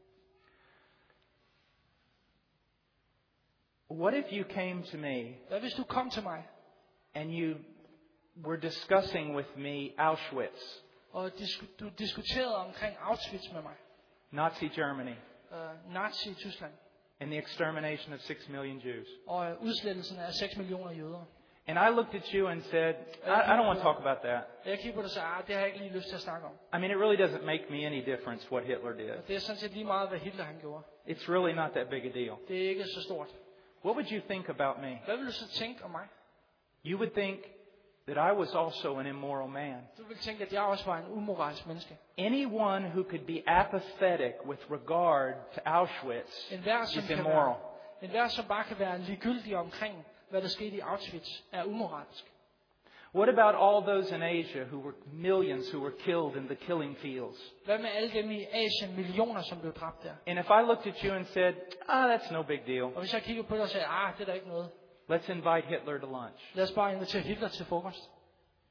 What if you came to me Hvad hvis du kom til mig, and you were discussing with me Auschwitz, og du diskuterede omkring Auschwitz med mig, Nazi Germany, Nazi i Tyskland, and the extermination of 6 million Jews? og udslettelsen af 6 millioner jøder. And I looked at you and said, I don't want to talk about that. Jeg kiggede på dig og sagde, det har jeg ikke lige lyst til at snakke om. I mean, it really doesn't make me any difference what Hitler did. Og det er sådan set lige meget, hvad Hitler han gjorde. It's really not that big a deal. Det er ikke så stort. What would you think about me? Hvad vil du så tænke om mig? You would think that I was also an immoral man. Du vil tænke, at jeg også var en umoralsk menneske. Anyone who could be apathetic with regard to Auschwitz Enhver, som is kan immoral. være, enhver, som bare kan være ligegyldig omkring, hvad der skete i Auschwitz, er umoralsk. What about all those in Asia millions who were killed in the killing fields? Hvad med alle dem i Asien, millioner, som blev dræbt der? And if I looked at you and said, that's no big deal. Og hvis jeg kigger på dig og sagde, det er da ikke noget. Let's invite Hitler to lunch. Lad os bare invitere Hitler til frokost.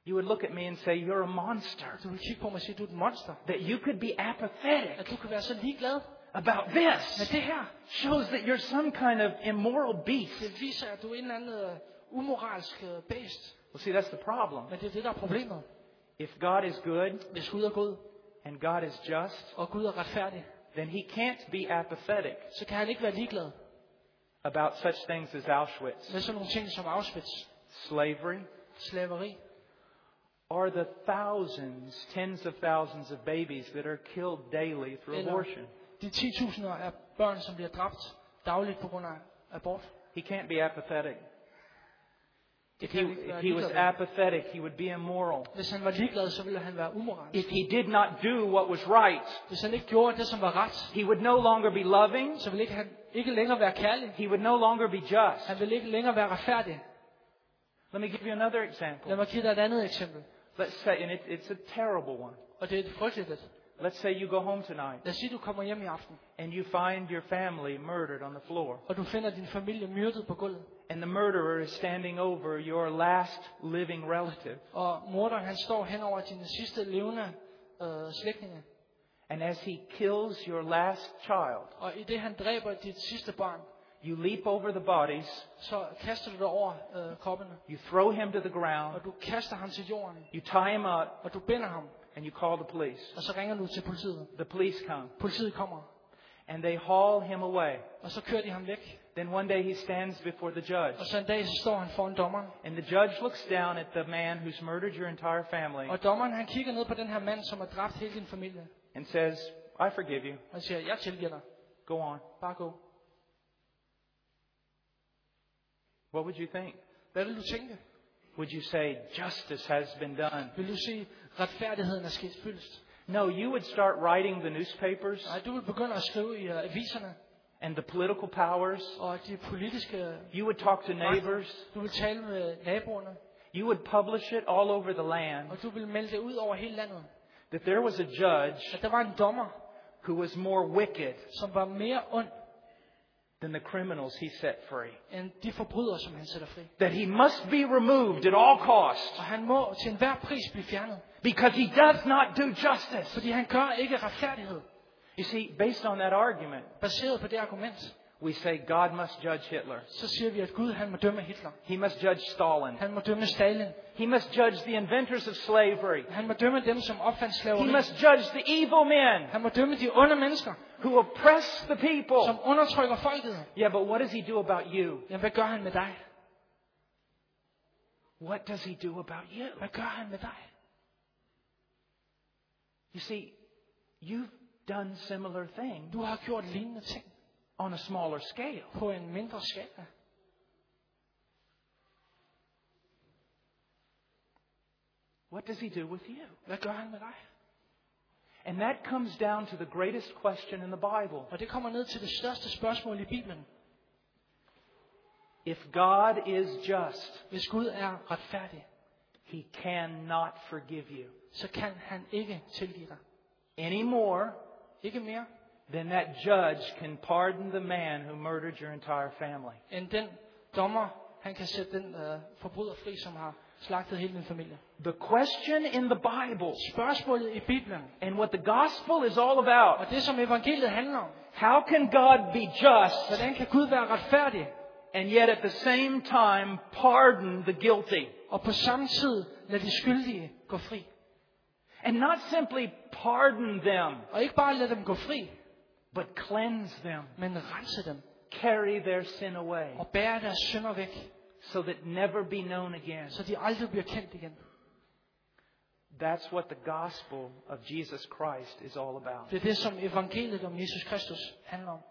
You would look at me and say, you're a monster. Du vil kigge på mig og sige, du er et monster. That you could be apathetic At du kan være så ligeglad about this med det her. shows that you're some kind of immoral beast. Det viser, at du er en eller anden umoralsk bæst. Well, see, that's the problem. Men det er det, der er problemet. If God is good Hvis Gud er god, and God is just, og Gud er retfærdig, then he can't be apathetic så kan han ikke være ligeglad about such things as Auschwitz, med sådan nogle ting som Auschwitz, slavery, slaveri, or the thousands, tens of thousands of babies that are killed daily through eller abortion. de 10.000 af børn, som bliver dræbt dagligt på grund af abort. He can't be apathetic. If kan han ikke være he was ligeglad med. apathetic, he would be immoral. Hvis han var ligeglad, så ville han være umoralsk. If he did not do what was right, Hvis han ikke gjorde det, som var ret, he would no longer be loving. så ville han ikke længere være kærlig. He would no longer be just. Han ville ikke længere være retfærdig. Let me give you another example. Lad mig give dig et andet eksempel. Let's say, and it's a terrible one. Og det er et frygteligt et. Let's say you go home tonight Lad os sige, du kommer hjem i aften, and you find your family murdered on the floor. og du finder din familie myrdet på gulvet. And the murderer is standing over your last living relative. Og morderen, han står hen over dine sidste levende slægtninge. And as he kills your last child, Og i det han dræber dit sidste barn, you leap over the bodies, så kaster du dig over kroppene. you throw him to the ground, Og du kaster ham til jorden. you tie him up, Og du binder ham. and you call the police. Og så ringer du til politiet. The police come, Politiet kommer. and they haul him away. Og så kører de ham væk. Then one day he stands before the judge, Og så en dag så står han foran dommeren. and the judge looks down at the man who's murdered your entire family Og dommeren han kigger ned på den her mand, som har dræbt hele din familie. and says, I forgive you. Og siger, jeg tilgiver dig. Go on. Bare gå. What would you think? Hvad vil du tænke? Would you say, justice has been done? Vil du sige, retfærdigheden er sket fyldest? No, you would start writing the newspapers Nej, du vil begynde at skrive i aviserne. and the political powers. Og de politiske You would talk to neighbors. Du vil tale med naboerne. You would publish it all over the land Og du vil melde det ud over hele landet. that there was a judge At der var en dommer, who was more wicked som var mere ond than the criminals he set free. end de forbrydere, som han sætter fri. That he must be removed at all costs Og han må til enhver pris blive fjernet. because he does not do justice. Fordi han gør ikke retfærdighed. You see, based on that argument, Baseret på det argument, we say God must judge Hitler. så siger vi, at Gud han må dømme Hitler. He must judge Stalin. Han må dømme Stalin. He must judge the inventors of slavery. Han må dømme dem, som opfandt He slaveri. must judge the evil men Han må dømme de onde mennesker, who oppress the people. som undertrykker folket. Yeah, but what does he do about you? Jamen, hvad gør han med dig? What does he do about you? Hvad gør han med dig? You see, you've done similar things Du har gjort lignende ting on a smaller scale. på en mindre skala. What does he do with you? Hvad gør han med dig? And that comes down to the greatest question in the Bible. Og det kommer ned til det største spørgsmål i Bibelen. If God is just, Hvis Gud er retfærdig, he cannot forgive you så kan han ikke tilgive dig. any more Ikke mere than that judge can pardon the man who murdered your entire family. end den dommer, han kan sætte den forbryder fri, som har slagtet hele din familie. The question in the Bible Spørgsmålet i Bibelen, and what the gospel is all about, og det som evangeliet handler om, how can God be just hvordan kan Gud være retfærdig, and yet at the same time pardon the guilty? og på samme tid lade de skyldige gå fri. And not simply pardon them, Og ikke bare lade dem gå fri, but cleanse them, men rense dem carry their sin away, og bære deres synder væk, so that never be known again. så de aldrig bliver kendt igen. That's what the gospel of Jesus Christ is all about. Det er det, som evangeliet om Jesus Kristus handler om.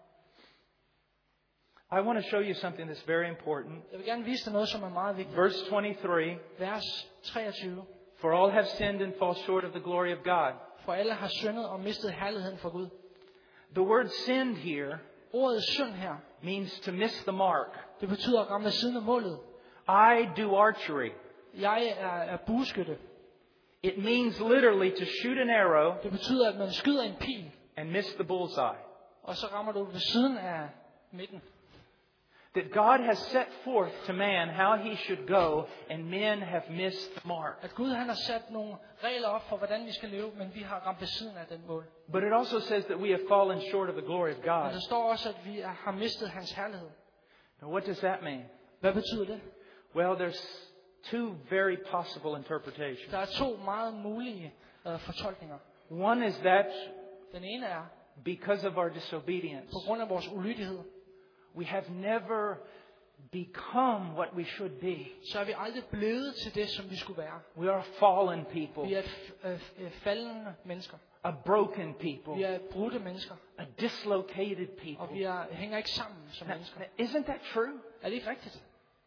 I want to show you something that's very important. Jeg vil gerne vise dig noget, som er meget vigtigt. Verse 23, Vers 23. for all have sinned and fall short of the glory of God. For alle har syndet og mistet herligheden for Gud. The word sinned here Ordet synd her, means to miss the mark. det betyder at ramme ved siden af målet. I do archery. Jeg er bueskytte. It means literally to shoot an arrow Det betyder, at man skyder en pil, and miss the bullseye. og så rammer du ved siden af midten. That God has set forth to man how he should go, and men have missed the mark. At Gud han har sat nogle regler op for, hvordan vi skal leve, men vi har ramt ved siden af den mål. But it also says that we have fallen short of the glory of Men God. der står også, at vi har mistet hans herlighed. Now what does that mean? Hvad betyder det? Well, there's two very possible interpretations. Der er to meget mulige fortolkninger. One is that Den ene er, because of our disobedience, på grund af vores ulydighed, we have never become what we should be. så er vi aldrig blevet til det, som vi skulle være. We are fallen people, Vi er faldende mennesker. a broken people, Vi er brudte mennesker. a dislocated Og people. vi hænger ikke sammen som mennesker. Isn't that true? Er det ikke rigtigt?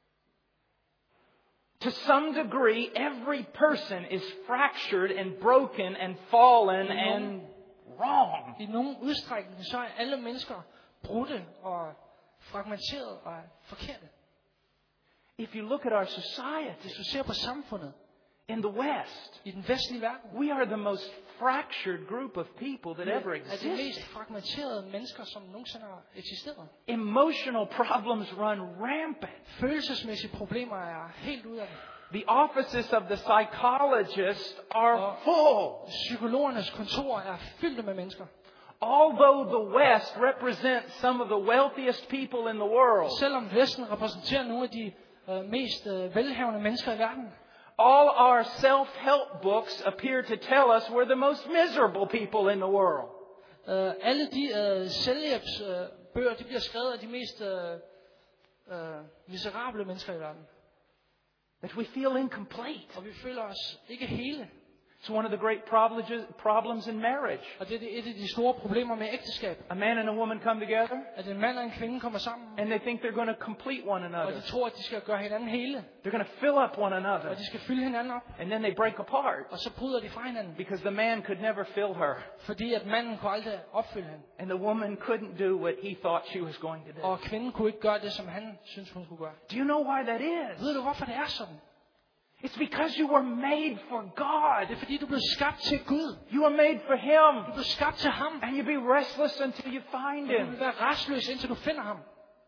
To some degree, every person is fractured and broken and fallen and wrong. I nogen udstrækning, så er alle mennesker brudte og fragmenteret og forkerte. If you look at our society Hvis du ser på samfundet in the West, i den vestlige verden, we are the most fractured group of people that ever er de mest existed. fragmenterede mennesker, som nogensinde har eksisteret. Emotional problems run rampant. Følelsesmæssige problemer er helt ude af det. The offices of the psychologist are full. Psykologernes kontorer er fyldte med mennesker. Although the West represents some of the wealthiest people in the world, Selvom Vesten repræsenterer nogle af de mest velhavende mennesker i verden, all our self-help books appear to tell us we're the most miserable people in the world. alle de selvhjælpsbøger, de bliver skrevet af de mest miserable mennesker i verden. That we feel incomplete. Og vi føler os ikke hele. It's one of the great problems in marriage. Og det er et af de store problemer med ægteskab. A man and a woman come together, At en mand og en kvinde kommer sammen, and they think they're going to complete one og another. de tror, at de skal gøre hinanden hele. They're going to fill up one another. Og de skal fylde hinanden op. And then they break apart Og så bryder de fra hinanden. because the man could never fill her. Fordi at manden kunne aldrig opfylde hende. And the woman couldn't do what he thought she was going to do. Og kvinden kunne ikke gøre det, som han syntes, hun skulle gøre. Do you know why that is? Ved du, hvorfor det er sådan? It's because you were made for God. Det er fordi, du blev skabt til Gud. You were made for Him. Du blev skabt til ham. And you'll be restless until you find Du vil Him. være restløs, indtil du finder ham.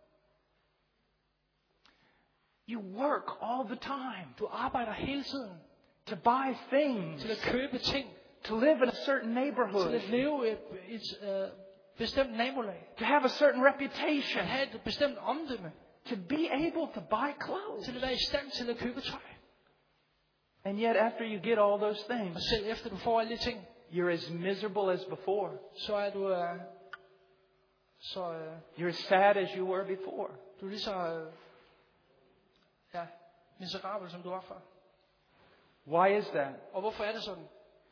You work all the time Du arbejder hele tiden to buy things, til at købe ting. to live in a certain Til neighborhood, at leve i et bestemt nabolag. to have a certain At reputation, have et bestemt omdømme. to be able to buy clothes. Til at være i stand til at købe tøj. And yet after you get all those Og things, selv efter du får alle de ting, you're as miserable as before. så er du You're as sad as you were before. du er lige så miserabel, som du var før. Why is that? Og hvorfor er det sådan?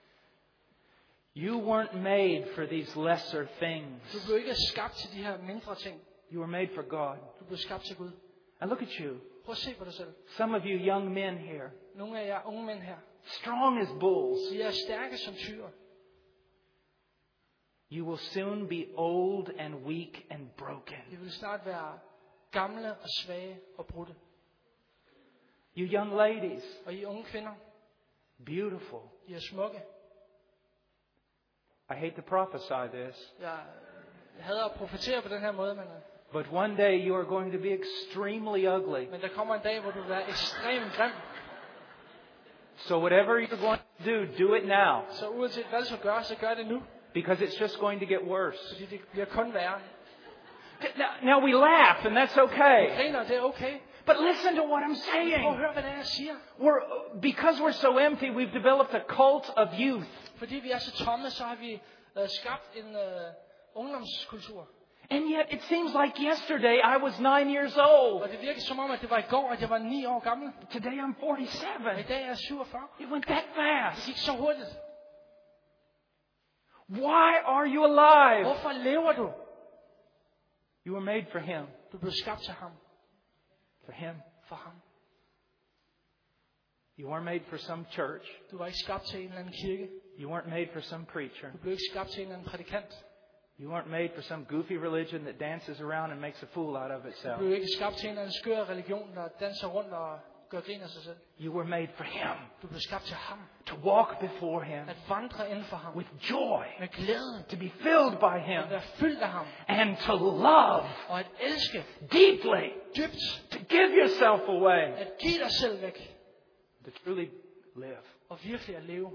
You weren't made for these lesser things. Du blev ikke skabt til de her mindre ting. You were made for God. Du blev skabt til Gud. And look at you. Prøv at se på dig selv. Some of you young men here, Nogle af jer unge mænd her, strong as bulls. de er stærke som tyre. You will soon be old and weak and broken. De vil snart være gamle og svage og brudte. You young ladies, Og I unge kvinder, beautiful. I er smukke. I hate to prophesy this, Jeg hader at profetere på den her måde, but one day you are going to be extremely ugly. men der kommer en dag, hvor du vil være ekstremt grim. So whatever you're going to do it now, Så uanset hvad du skal gøre, så gør det nu. because it's just going to get worse. Fordi det bliver kun værre. Now we laugh, and that's okay. Griner, det er okay. But listen to what I'm Prøv at saying. høre, hvad det er, jeg siger. Because we're so empty, we've developed a cult of youth. Fordi vi er så tomme, så har vi skabt en ungdomskultur. And yet it seems like yesterday I was 9 years old. Og det virker som om, at det var i går, at jeg var 9 år gammel. Today I'm 47. Og i dag er jeg 47. It went that Det fast. gik så hurtigt. Why are you alive? Hvorfor lever du? You were made for Him. Du blev skabt til ham. For Him. For ham. You weren't made for some church. Du var ikke skabt til en eller anden kirke. You weren't made for some preacher. Du blev ikke skabt til en eller anden prædikant. You weren't made for some goofy religion that dances around and makes a fool out of Du itself. blev ikke skabt til en eller anden skør religion, der danser rundt og gøre grin af sig selv. You were made for Him. Du blev skabt til ham. To walk before Him. At vandre inden for ham. With joy. Med glæde. To be filled by Him. At være fyldt af ham. And to love. Og at elske. Deeply. Dybt. To give yourself away. At give dig selv væk. To truly live. Og virkelig at leve.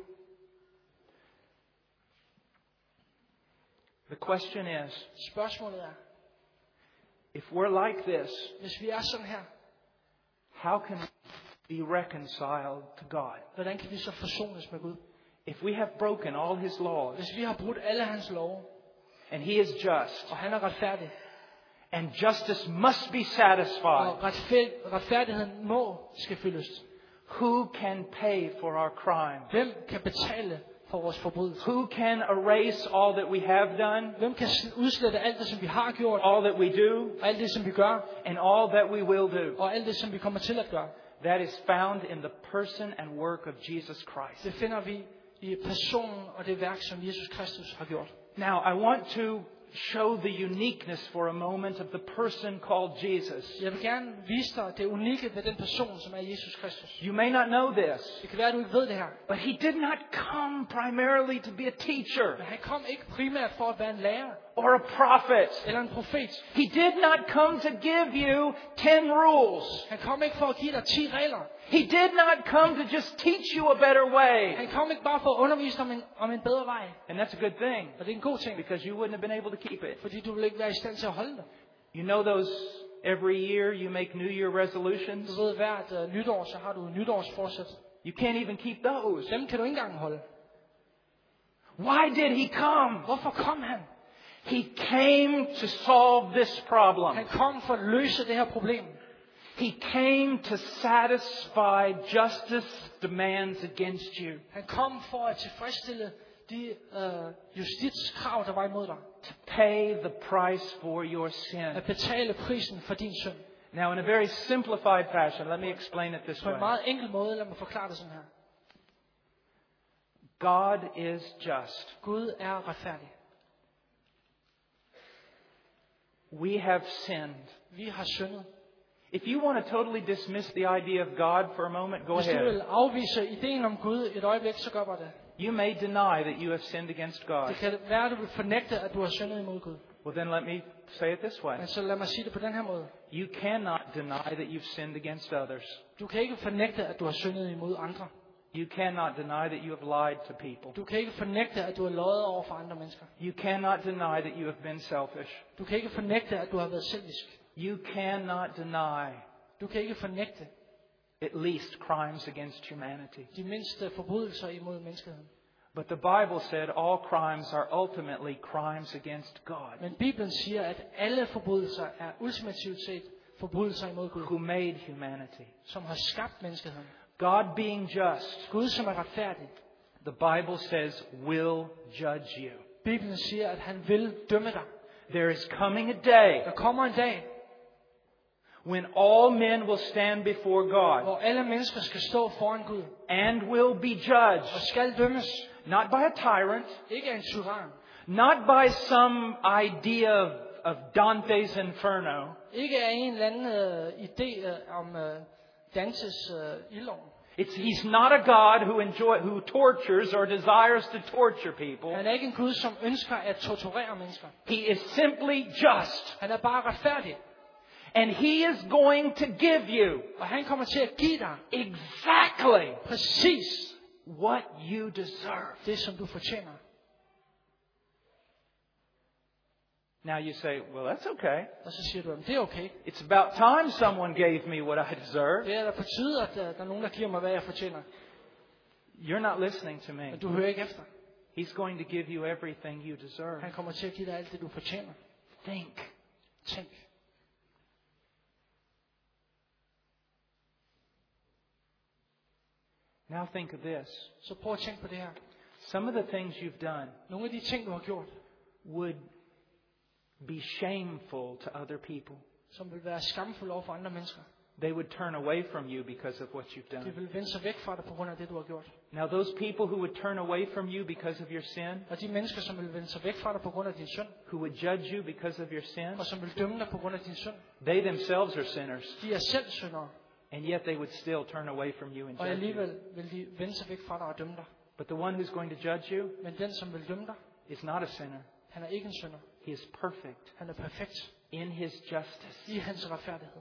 The question is, spørgsmålet er, if we're like this, hvis vi er sådan her, how can we be reconciled to God? hvordan kan vi så forsones med Gud? If we have broken all His laws, Hvis vi har brudt alle hans love, and He is just, og han er retfærdig, and justice must be satisfied, og retfærdigheden skal fyldes, who can pay for our crime? hvem kan betale for vores forbrydelser? Who can erase all that we have done, Hvem kan udslette alt det, som vi har gjort, all that we do, og alt det, som vi gør, and all that we will do? og alt det, som vi kommer til at gøre? That is found in the person and work of Jesus Christ. Det finder vi i personen og det værk, som Jesus Kristus har gjort. Now, I want to show the uniqueness for a moment of the person called Jesus. Jeg vil gerne vise dig det unikke ved den person, som er Jesus Kristus. You may not know this, Det kan være, at du ikke ved det her. but He did not come primarily to be a teacher Men han kom ikke primært for at være en lærer or a prophet. eller en profet. He did not come to give you 10 rules. Han kom ikke for at give dig 10 regler. He did not come to just teach you a better way. Han kom ikke bare for at undervise dig om en bedre vej. And that's a good thing, Og det er en god ting, because you wouldn't have been able to keep it. fordi du vil ikke være i stand til at holde det. You know those every year you make New Year resolutions? Du ved, hvert nytår, så har du nytårsforsæt. You can't even keep those. Dem kan du ikke engang holde. Why did He come? Hvorfor kom han? He came to solve this problem. Han kom for at løse det her problem. He came to satisfy justice demands against you. Han kom for at tilfredsstille de justitskrav, der var imod dig. To pay the price for your sin. At betale prisen for din synd. Now, in a very simplified fashion, let me explain it this På en way. meget enkel måde, lad mig forklare det sådan her. God is just. Gud er retfærdig. We have sinned. Vi har syndet. If you want to totally dismiss the idea of God for a moment, go Hvis du ahead. vil afvise ideen om Gud et øjeblik, så gør bare det. You may deny that you have sinned against God. Det kan være, at du vil fornægte, at du har syndet imod Gud. Well, then let me say it this way. Men så lad mig sige det på den her måde. You cannot deny that you've sinned against others. Du kan ikke fornægte, at du har syndet imod andre. You cannot deny that you have lied to people. Du kan ikke fornægte, at du har løjet over for andre mennesker. You cannot deny that you have been selfish. Du kan ikke fornægte, at du har været selvisk. You cannot deny Du kan ikke fornægte at least crimes against humanity. de mindste forbrydelser imod menneskeheden. But the Bible said all crimes are ultimately crimes against God, Men Bibelen siger, at alle forbrydelser er ultimativt set forbrydelser imod Gud, who made humanity. som har skabt menneskeheden. God being just, Gud, som er retfærdig. the Bible says, will judge you. Bibelen siger, at han vil dømme dig. There is coming a day Der kommer en dag, when all men will stand before God hvor alle mennesker skal stå foran Gud and will be og judged, skal dømmes. not by a tyrant, Ikke af en tyran. not by some idea of Dante's Inferno, Ikke af en eller anden idé om Dantes ildovn. He's not a God who tortures or desires to torture people. Han er ikke en Gud, som ønsker at torturere mennesker. He is simply just. Han er bare retfærdig. And He is going to give you Og han kommer til at give dig exactly præcis what you deserve. det, som du fortjener. Now you say, well, that's okay. Og så siger du, at det er okay. It's about time someone gave me what I deserve. Det er da på tide, at der er nogen, der giver mig, hvad jeg fortjener. You're not listening to me. Men du hører ikke efter. He's going to give you everything you deserve. Han kommer til at give dig alt det, du fortjener. Think. Tænk. Now think of this. Så prøv at tænke på det her. Some of the things you've done Nogle af de ting, du har gjort, would be shameful to other people. som vil være skamfulde over for andre mennesker. They would turn away from you because of what you've De done. vil vende sig væk fra dig på grund af det, du har gjort. Now those people who would turn away from you because of your sin, Og de mennesker, som vil vende sig væk fra dig på grund af din synd, who would judge you because of your sin, og som vil dømme dig på grund af din synd, they themselves are sinners. de er selv syndere. And yet they would still turn away from you and Og judge you. alligevel vil de vende sig væk fra dig og dømme dig. But the one who's going to judge you Men den, som vil dømme dig, is not a sinner. han er ikke en synder. He is perfect Han er perfekt in his justice. i hans retfærdighed.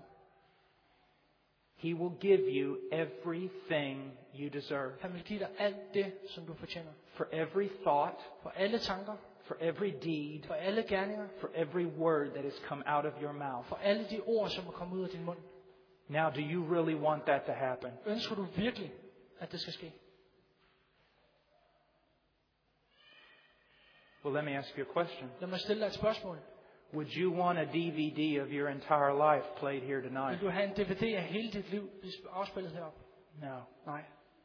He will give you everything you deserve. Han vil give dig alt det, som du fortjener. For every thought, For alle tanker, for every deed, for alle gerninger, for every word that has come out of your mouth. for alle de ord, som er kommet ud af din mund. Now, do you really want that to happen? Ønsker du virkelig, at det skal ske? Well, let me ask you a question. Lad mig stille dig et spørgsmål. Would you want a DVD of your entire life played here Vil tonight? du have en DVD af hele dit liv afspillet heroppe? No. Nej.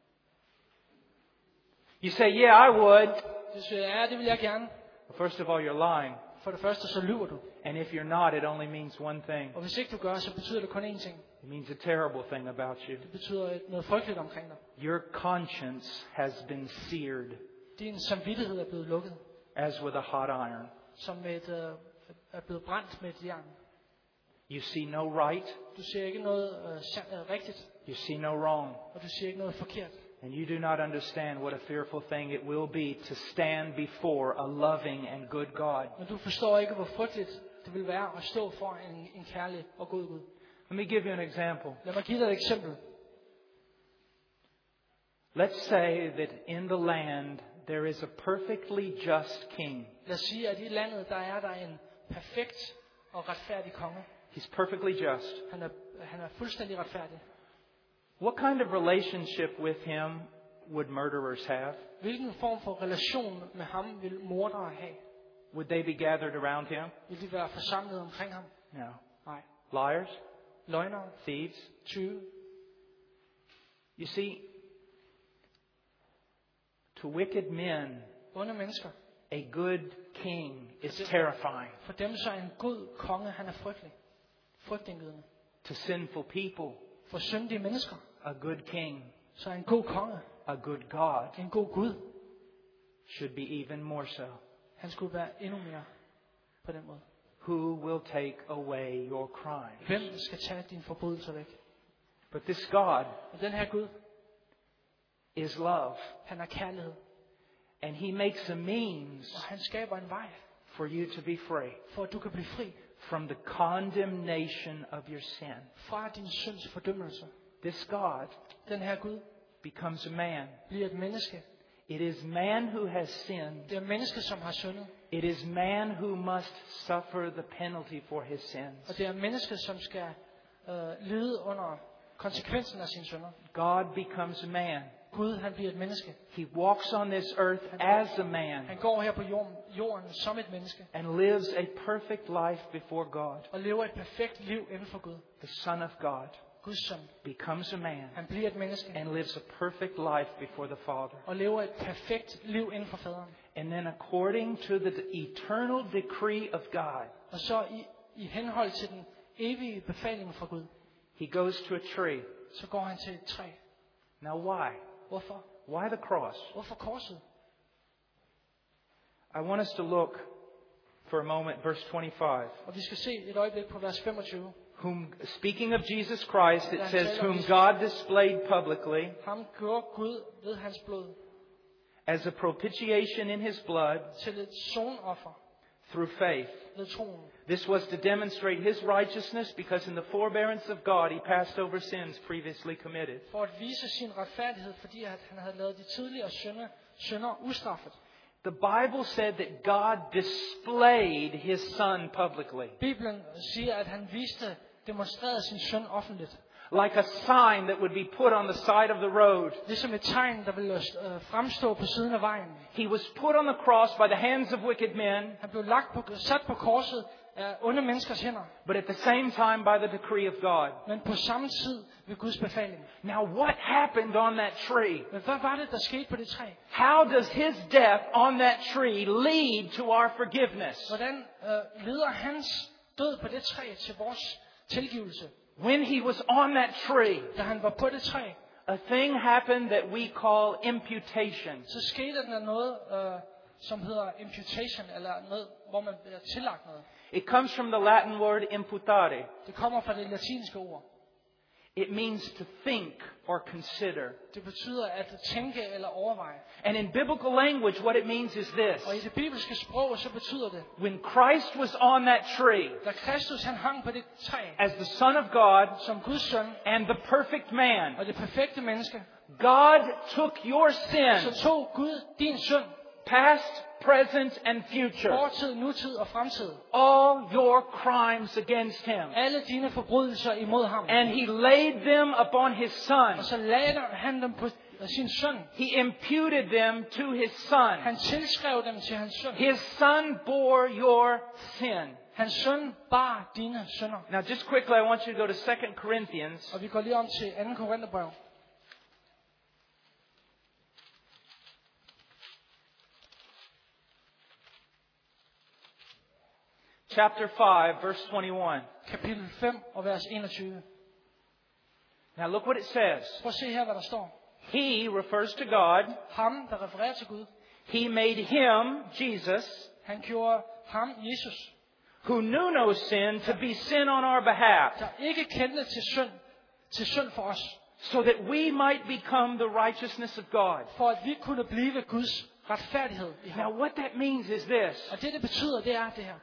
You say, yeah, I would. Det siger jeg, ja, det vil jeg gerne. Well, first of all, you're lying. For det første, så lyver du. And if you're not, it only means one thing. Og hvis ikke du gør, så betyder det kun én ting. It means a terrible thing about you. Det betyder noget frygteligt omkring dig. Your conscience has been seared Din samvittighed er blevet lukket, as with a hot iron. som er blevet brændt med et jern. You see no right. Du ser ikke noget rigtigt, You see no wrong. og du ser ikke noget forkert. And you do not understand what a fearful thing it will be to stand before a loving and good God. Men du forstår ikke, hvor frygteligt det vil være at stå for en kærlig og god Gud. Let me give you an example. Lad mig give dig et eksempel. Let's say that in the land there is a perfectly just king. Lad os sige, at i landet der er en perfekt og retfærdig konge. He's perfectly just. Han er fuldstændig retfærdig. What kind of relationship with him would murderers have? Hvilken form for relation med ham vil mordere have? Would they be gathered around him? Vil de være forsamlet omkring ham? No. Nej. Liars? Løgnere, Thieves? tyve. You see, to wicked men, Onde mennesker. a good king is terrifying. For dem så er en god konge, han er frygtelig. Frygtindgydende. To sinful people, For syndige mennesker, a good king, så er en god konge, a good God, en god Gud. should be even more so. Han skulle være endnu mere på den måde. Who will take away your crimes? Hvem skal tage dine forbrydelser væk? But this God Og den her Gud, is love. han er kærlighed. And he makes a means Og han skaber en vej, for you to be free for at du kan blive fri from the condemnation of your sin. fra din synds fordømmelse. This God Den her Gud becomes a man. bliver et menneske. It is man who has sinned. Det er mennesket, som har syndet. It is man who must suffer the penalty for his sins. Og det er mennesket, som skal lide under konsekvensen af sine synder. God becomes a man. Gud, han bliver et menneske. He walks on this earth as a man Han går her på jorden som et menneske. and lives a perfect life before God. Og lever et perfekt liv inden for Gud. The Son of God Guds søn. becomes a man Han bliver et menneske. and lives a perfect life before the Father. Og lever et perfekt liv inden for faderen. And then according to the eternal decree of God, Og så i henhold til den evige befaling fra Gud, he goes to a tree. så går han til et træ. Now why? Hvorfor? Why the cross? Hvorfor korset? I want us to look for a moment, verse 25. Og vi skal se et øjeblik på vers 25. Speaking of Jesus Christ, it says, whom God displayed publicly Ham gjorde Gud ved hans blod as a propitiation in his blood til et sonoffer through faith. ved troen. This was to demonstrate his righteousness, because in the forbearance of God he passed over sins previously committed. For at vise sin retfærdighed, fordi at han havde lavet de tidligere synder ustraffet. The Bible said that God displayed his Son publicly, Bibelen siger, at han demonstrerede sin søn offentligt. like a sign that would be put on the side of the road. Ligesom et tegn, der ville fremstå på siden af vejen. He was put on the cross by the hands of wicked men, Han blev sat på korset af onde menneskers hænder, but at the same time by the decree of God. men på samme tid ved Guds befaling. Now what happened on that tree? Men hvad var det, der skete på det træ? How does his death on that tree lead to our forgiveness? Hvordan leder hans død på det træ til vores tilgivelse? When he was on that tree, Da han var på det træ, a thing happened that we call imputation. så skete der noget, som hedder imputation, eller noget, hvor man bliver tillagt noget. It comes from the Latin word imputare. Det kommer fra det latinske ord. It means to think or consider. Det betyder at tænke eller overveje. And in biblical language, what it means is this. Og i det bibelske sprog, så betyder det, When Christ was on that tree, da Kristus han hang på det træ, as the Son of God som Guds søn and the perfect man, og det perfekte menneske, God took your sin, så tog Gud din synd, past, present, and future, fortid, nutid og fremtid, all your crimes against him, alle dine forbrydelser imod ham, and he laid them upon his Son. og så lagde han dem på sin søn. He imputed them to his Son. Han tilskrev dem til hans søn. His Son bore your sin. Hans søn bar dine synder. Now just quickly, I want you to go to 2 Corinthians. Og vi går lige om til 2. Korintherbrev. Chapter 5, verse 21. Kapitel 5 og vers 21. Now look what it says. Prøv at se her, hvad der står. He refers to God. Ham, der refererer til Gud. He made him, Jesus, Han gjorde ham, Jesus, who knew no sin, to be sin on our behalf, der ikke kendte til synd for os, so that we might become the righteousness of God. for at vi kunne blive Guds retfærdighed i ham. Now what that means is this. Og det betyder, det er det her.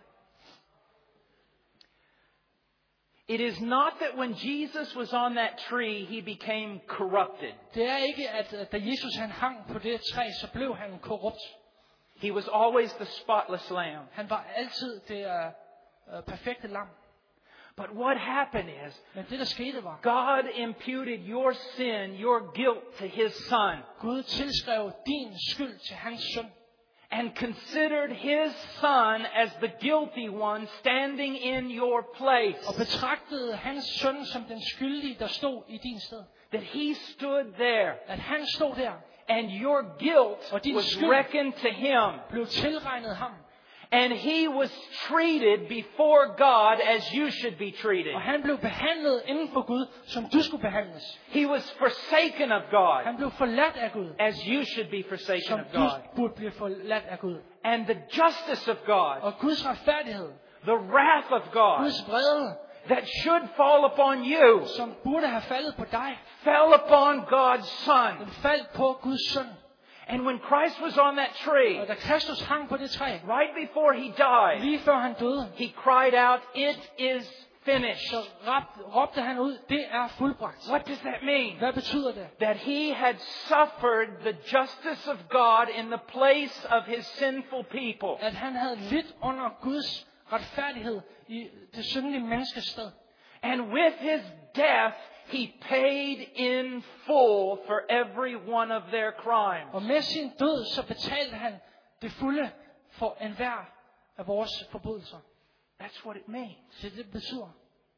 It is not that when Jesus was on that tree, he became corrupted. Det er ikke, at da Jesus han hang på det træ, så blev han korrupt. He was always the spotless lamb. Han var altid det perfekte lam. But what happened is, Men det der skete var, God imputed your sin, your guilt to his Son, Gud tilskrev din skyld til hans søn, and considered his Son as the guilty one standing in your place. og betragtede hans søn som den skyldige, der stod i din sted. That he stood there, At han stod der, and your guilt Og din was skyld reckoned to him. blev tilregnet ham, And he was treated before God as you should be treated. og han blev behandlet inden for Gud, som du skulle behandles. He was forsaken of God Han blev forladt af Gud, as you should be forsaken som of du God. burde blive forladt af Gud. And the justice of God, Og Guds retfærdighed, the wrath of God Guds vrede, that should fall upon you, som burde have faldet på dig, fell upon God's Son. den faldt på Guds søn. And when Christ was on that tree, Og da Kristus hang på det træ, right before he died, lige før han døde, he cried out, "It is finished." så råbte han ud, det er fuldbragt. What does that mean? Hvad betyder det? That he had suffered the justice of God in the place of his sinful people. At han havde lidt under Guds retfærdighed i det syndige menneskes sted. And with his death, he paid in full for every one of their crimes. Og med sin død, så betalte han det fulde for enhver af vores forbrydelser. That's what it means. Det betyder.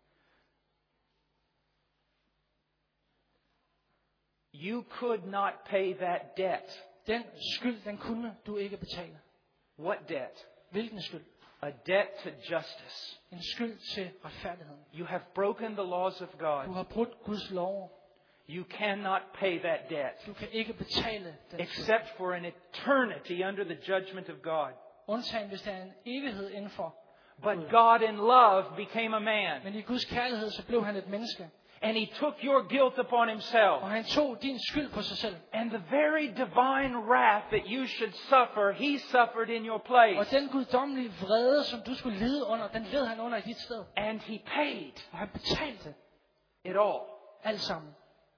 You could not pay that debt. Den skyld, den kunne du ikke betale. What debt? Hvilken skyld? A debt to justice. En skyld til retfærdigheden. You have broken the laws of Du God. har brudt Guds lov. You cannot pay that debt Du kan ikke betale den skyld. except for an eternity under the judgment of God. Undtagen hvis der er en evighed indenfor. But God in love became a man, Men i Guds kærlighed, så blev han et menneske. and he took your guilt upon himself. Og han tog din skyld på sig selv. And the very divine wrath that you should suffer, he suffered in your Og place. den guddommelige vrede, som du skulle lide under, den led han under i dit sted. And he paid Og han betalte it all. alt sammen.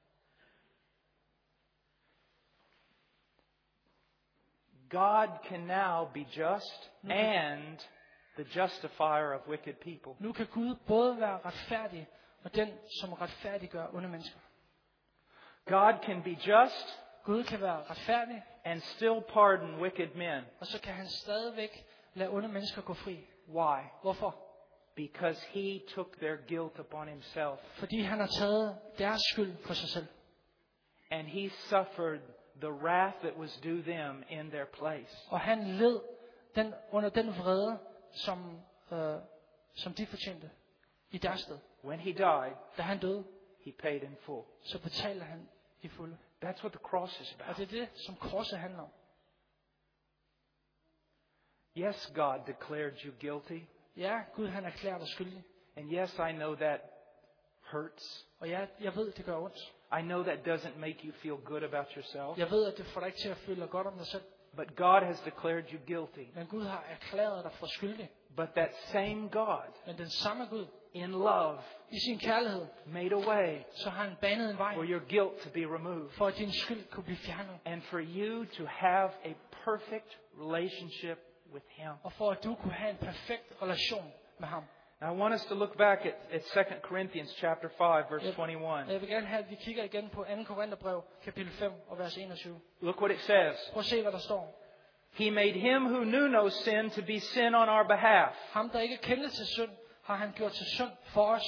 God can now be just and the justifier of wicked people. Nu kan Gud både være retfærdig og den, som retfærdiggør onde mennesker. God can be just Gud kan være retfærdig, and still pardon wicked men. og så kan han stadigvæk lade onde mennesker gå fri. Why? Hvorfor? Because he took their guilt upon himself, Fordi han har taget deres skyld på sig selv. and he suffered the wrath that was due them in their place. Og han led under den vrede, som de fortjente i deres sted. When he died, Da han døde, he paid in full. så betalte han i fulde. That's what the cross is Og about. det er det, som korset handler om. Yes, God declared you guilty. Ja, Gud han erklærer dig skyldig. And yes, I know that hurts. Og jeg ved, det gør ondt. I know that doesn't make you feel good about yourself. Jeg ved, at det får dig ikke til at føle dig godt om dig selv. But God has declared you guilty. Men Gud har erklæret dig for skyldig. But that same God, Men den samme Gud, in love, i sin kærlighed, made a way så har han banet en vej, for your guilt to be removed. for at din skyld kunne blive fjernet. And for you to have a perfect relationship with Him. Og for at du kunne have en perfekt relation med ham. Now I want us to look back at 2 Corinthians chapter 5, verse 21. Jeg vil gerne have, at vi kigger igen på 2. Korintherbrev, kapitel 5 og vers 21. Look what it says. Prøv at se, hvad der står. He made him who knew no sin to be sin on our behalf. Ham, der ikke kendte til synd, har han gjort til synd for os.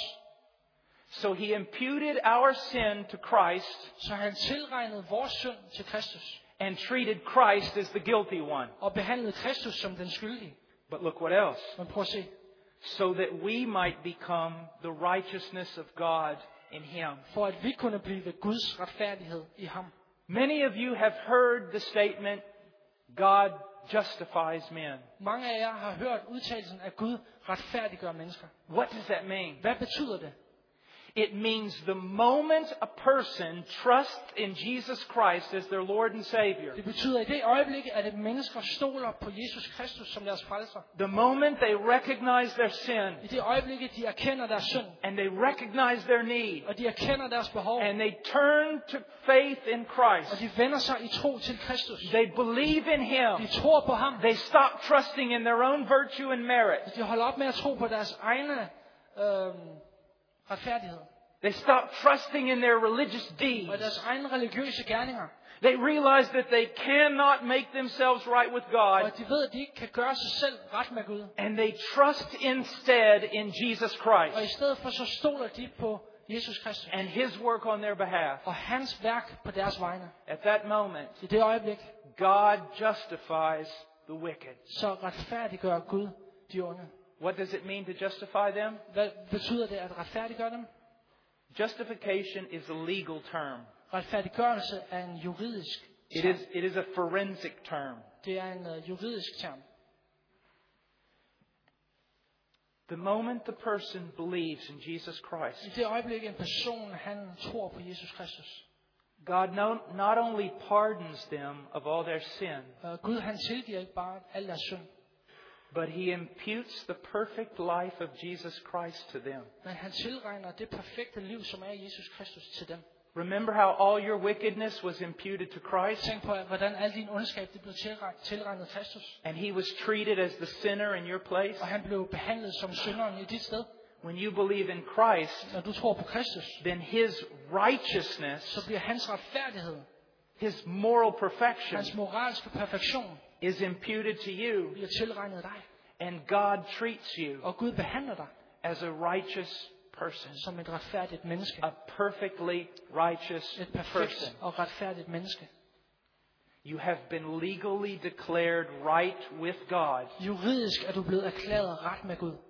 So he imputed our sin to Christ Så han tilregnede vores synd til Kristus. and treated Christ as the guilty one. Og behandlede Kristus som den skyldige. But look what else. Men prøv at se. So that we might become the righteousness of God in him. For at vi kunne blive Guds retfærdighed i ham. Many of you have heard the statement, God justifies men. Mange af jer har hørt udtalelsen, at Gud retfærdiggør mennesker. What does that mean? Hvad betyder det? It means the moment a person trusts in Jesus Christ as their Lord and Savior. Det betyder i det øjeblik, at et mennesker stoler på Jesus Kristus som deres frelser. The moment they recognize their sin I det øjeblik, de erkender deres synd. and they recognize their need Og de erkender deres behov. and they turn to faith in Christ. Og de vender sig i tro til Kristus. They believe in Him. De tror på ham. They stop trusting in their own virtue and merit. De holder op med at tro på deres egne retfærdighed. They stop trusting in their religious Og deeds. deres egne religiøse gerninger. They realize that they cannot make themselves right with God. Og de ved, at de ikke kan gøre sig selv ret med Gud. And they trust instead in Jesus Og i Christ stedet for så stoler de på Jesus Kristus. and His work on their behalf. Og hans værk på deres vegne. At that moment, I det øjeblik, God justifies the wicked. så retfærdiggør Gud de onde. What does it mean to justify them? Hvad betyder det at retfærdiggøre dem? Justification is a legal term. Retfærdiggørelse er en juridisk It term. is a forensic term. Det er en juridisk term. The moment the person believes in Jesus I Christ, det øjeblik en person han tror på Jesus Kristus. God not only pardons them of all their sin, Gud han tilgiver ikke bare al deres synd, but He imputes the perfect life of Jesus Christ to them. men han tilregner det perfekte liv, som er Jesus Kristus, til dem. Remember how all your wickedness was imputed to Christ? Tænk på, hvordan al din ondskab det blev tilregnet Kristus. And He was treated as the sinner in your place? Og han blev behandlet som synderen i dit sted. When you believe in Christ, Når du tror på Kristus, then His righteousness, så bliver hans retfærdighed, His moral perfection, hans moralske perfektion, is imputed to you. bliver tilregnet dig. And God treats you Og Gud behandler dig as a righteous person. som et retfærdigt menneske. A perfectly righteous Et perfekt person. og retfærdigt menneske. You have been legally declared right with God. Juridisk er du blevet erklæret ret med Gud.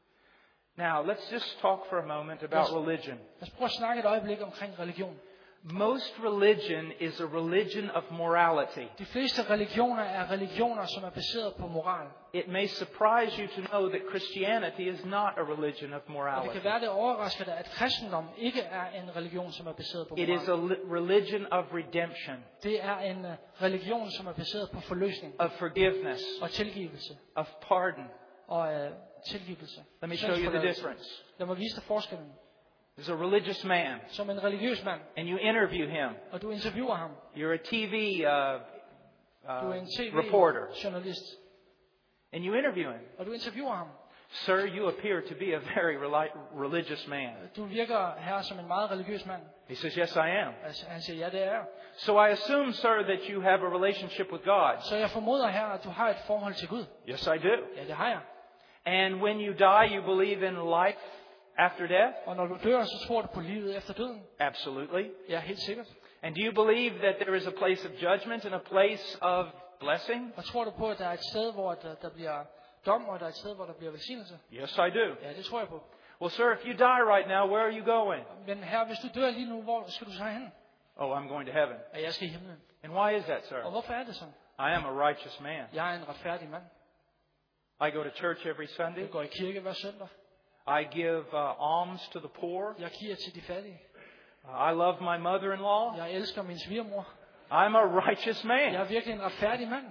Now, let's just talk for a moment about religion. Lad os prøve at snakke et øjeblik omkring religion. Most religion is a religion of morality. De fleste religioner er religioner, som er baseret på moral. It may surprise you to know that Christianity is not a religion of Og det morality. kan være, det overrasker dig, at kristendom ikke er en religion, som er baseret på It is moral. a religion of redemption, Det er en religion, som er baseret på forløsning of forgiveness, og tilgivelse. of pardon. Og tilgivelse. Let me show you the difference. Lad mig vise dig forskellen. There's a religious man, Som en religiøs mand, and you interview him. og du interviewer ham. You're a TV Du er en reporter, tv-journalist, and you interview him. og du interviewer ham. Sir, you appear to be a very religious man. Du virker her som en meget religiøs mand. He says, yes, I am. Altså, han siger, ja, det er jeg. So I assume, sir, that you have a relationship with God. Så jeg formoder her, at du har et forhold til Gud. Yes, I do. Ja, det har jeg. And when you die, you believe in life after death? Og når du dør, så tror du på livet efter døden. Absolutely. Ja, helt sikkert. And do you believe that there is a place of judgment and a place of blessing? Og tror du på, at der er et sted, hvor der bliver dom, og der er et sted, hvor der bliver velsignelse? Yes, I do. Ja, det tror jeg på. Well, sir, if you die right now, where are you going? Men her, hvis du dør lige nu, hvor skal du så hen? Oh, I'm going to heaven. Ja, jeg skal i himlen. And why is that, Og sir? hvorfor er det sådan? I am a righteous man. Jeg er en retfærdig mand. I go to church every Sunday. Jeg går i kirke hver søndag. I give alms to the poor. Jeg giver til de fattige. I love my mother-in-law. Jeg elsker min svigermor. I'm a righteous Jeg er man. virkelig en retfærdig mand.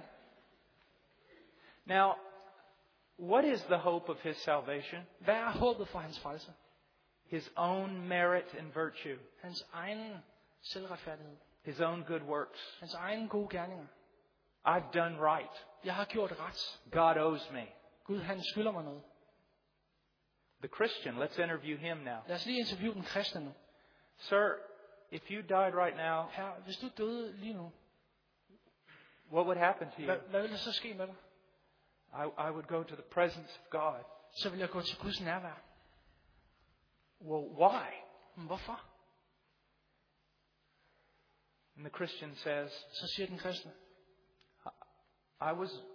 Now, what is the hope of his salvation? Hvad er håbet for hans frelse? His own merit and virtue. Hans egen selvretfærdighed. His own good works. Hans egen gode gerninger. I've done right. Jeg har gjort ret. God owes me. Gud, han skylder mig noget. The Christian, let's interview him now. Lad os lige interviewe den kristne nu. Sir, if you died right now, Herre, hvis du døde lige nu, what would happen to you? hvad vil der så ske med dig? I would go to the presence of God. Så vil jeg gå til Guds nærvær. Well, why? Men hvorfor? And the Christian says, Så siger den kristne, I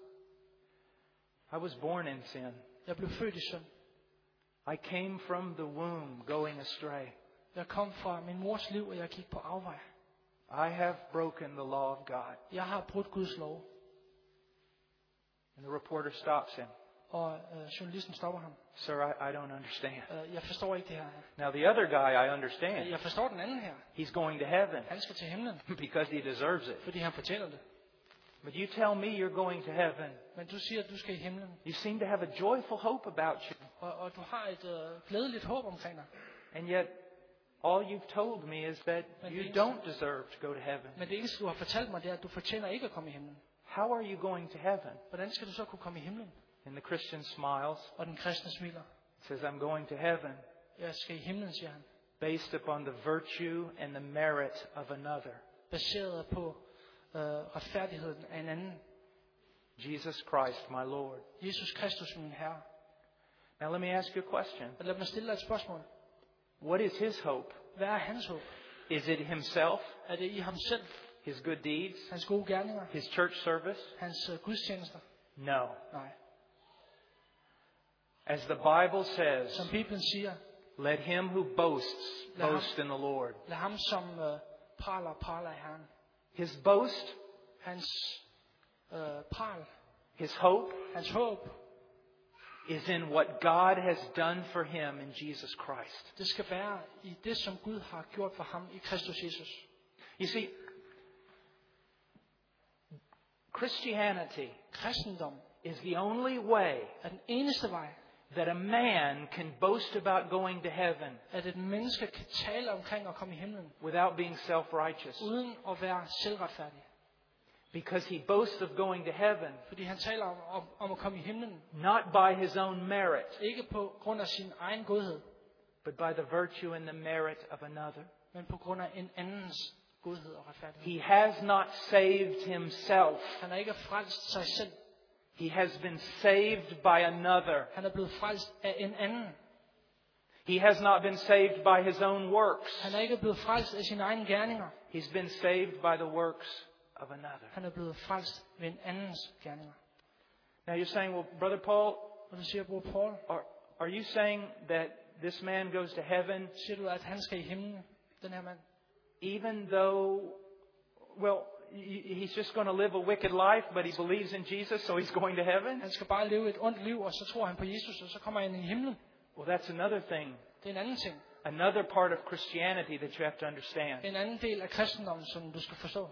was born in sin. jeg blev født i synd. I came from the womb going astray. Jeg kom fra min mors liv, og jeg gik på afvej. I have broken the law of God. Jeg har brudt Guds lov. And the reporter stops him. Og journalisten stopper ham. Sir, I don't understand. Jeg forstår ikke det her. Now the other guy, I understand. Jeg forstår den anden her. He's going to heaven Han skal til himlen, because he deserves it. fordi han fortjener det. But you tell me you're going to heaven. Men du siger, at du skal i himlen. You seem to have a joyful hope about you. Og du har et glædeligt håb omkring dig. And yet, all you've told me is that you don't deserve to go to heaven. Men det eneste, du har fortalt mig, det er, at du fortjener ikke at komme i himlen. How are you going to heaven? Hvordan skal du så kunne komme i himlen? And the Christian smiles, Og den kristne smiler. says, I'm going to heaven Jeg skal i himlen, siger han. based upon the virtue and the merit of another. Baseret på retfærdigheden af en anden. Jesus Christ, my Lord. Jesus Kristus, min Herre. Now let me ask you a question. Og lad mig stille dig et spørgsmål. What is his hope? Hvad er hans håb? Is it himself, Er det i ham selv? his good deeds, Hans gode gerninger? his church service? Hans gudstjenester? No. Nej. As the Bible says, Som Bibelen siger, let him who boasts boast in the Lord. lad ham som praler i Herren. His boast, Hans pral, his hope, hans håb, is in what God has done for him in Jesus Christ. det skal være i det, som Gud har gjort for ham i Kristus Jesus. You see, Christianity Kristendom is the only way er den eneste vej, that a man can boast about going to heaven at et menneske kan tale omkring at komme i himlen, without being self-righteous. uden at være selvretfærdig. Because he boasts of going to heaven Fordi han taler om at komme i himlen, not by his own merit, ikke på grund af sin egen godhed, but by the virtue and the merit of another. men på grund af en andens godhed og retfærdighed. He has not saved himself. Han har ikke frelst sig selv. He has been saved by another. Han er blevet frelst af en anden. He has not been saved by his own works. Han er ikke blevet frelst af sine egne gerninger. He's been saved by the works of another. Han er blevet frelst ved en andens gerninger. Now you're saying, well, Brother Paul, Og du siger, bror Paul, are you saying that this man goes to heaven siger du, at han skal i himlen, den her mand? even though, well, he's just going to live a wicked life, but he believes in Jesus, so he's going to heaven? Han skal bare leve et ondt liv, og så tror han på Jesus, og så kommer han i himlen. Well, that's another thing. Det er en anden ting. Another part of Christianity that you have to understand. En anden del af kristendommen, som du skal forstå.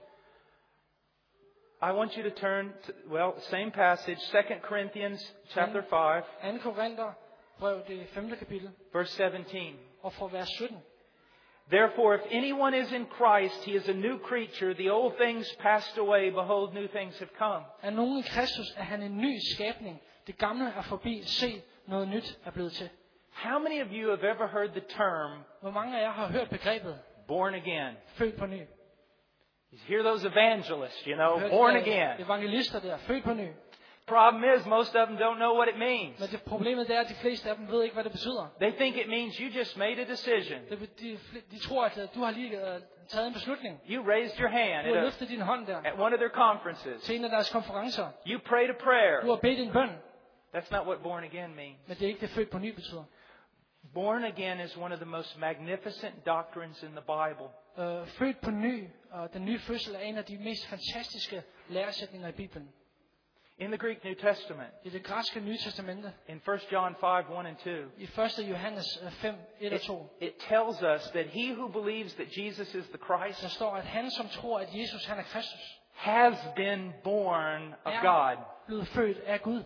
I want you to turn to, well, same passage, 2 Corinthians chapter 5, 2. Korinther, brev, det 5. kapitel, verse 17. og fra vers 17. Therefore, if anyone is in Christ, he is a new creature. The old things passed away. Behold, new things have come. Er nogen i Kristus, er han en ny skabning. Det gamle er forbi. Se, noget nyt er blevet til. How many of you have ever heard the term Hvor mange af jer har hørt begrebet born again? født på ny? You hear those evangelists, born again. Evangelister der, født på ny. Problem is, most of them don't know what it means. Men det problemet er, at de fleste af dem ved ikke, hvad det betyder. They think it means you just made a decision. De tror, at du har lige taget en beslutning. You raised your hand Du har løftet din hånd der at one of their conferences. til en af deres konferencer. You prayed a prayer. Du har bedt en bøn. That's not what born again means. Men det er ikke det født på ny betyder. Born again is one of the most magnificent doctrines in the Bible. Født på ny, og den nye fødsel er en af de mest fantastiske læresætninger i Bibelen. In the Greek New Testament, I det græske Nye Testamente, in 1 John 5, 1 and 2, i 1. Johannes 5, 1 og 2, it tells us that he who believes that Jesus is the Christ der står, at han som tror, at Jesus han er Kristus, has been born of er God. blevet født af Gud.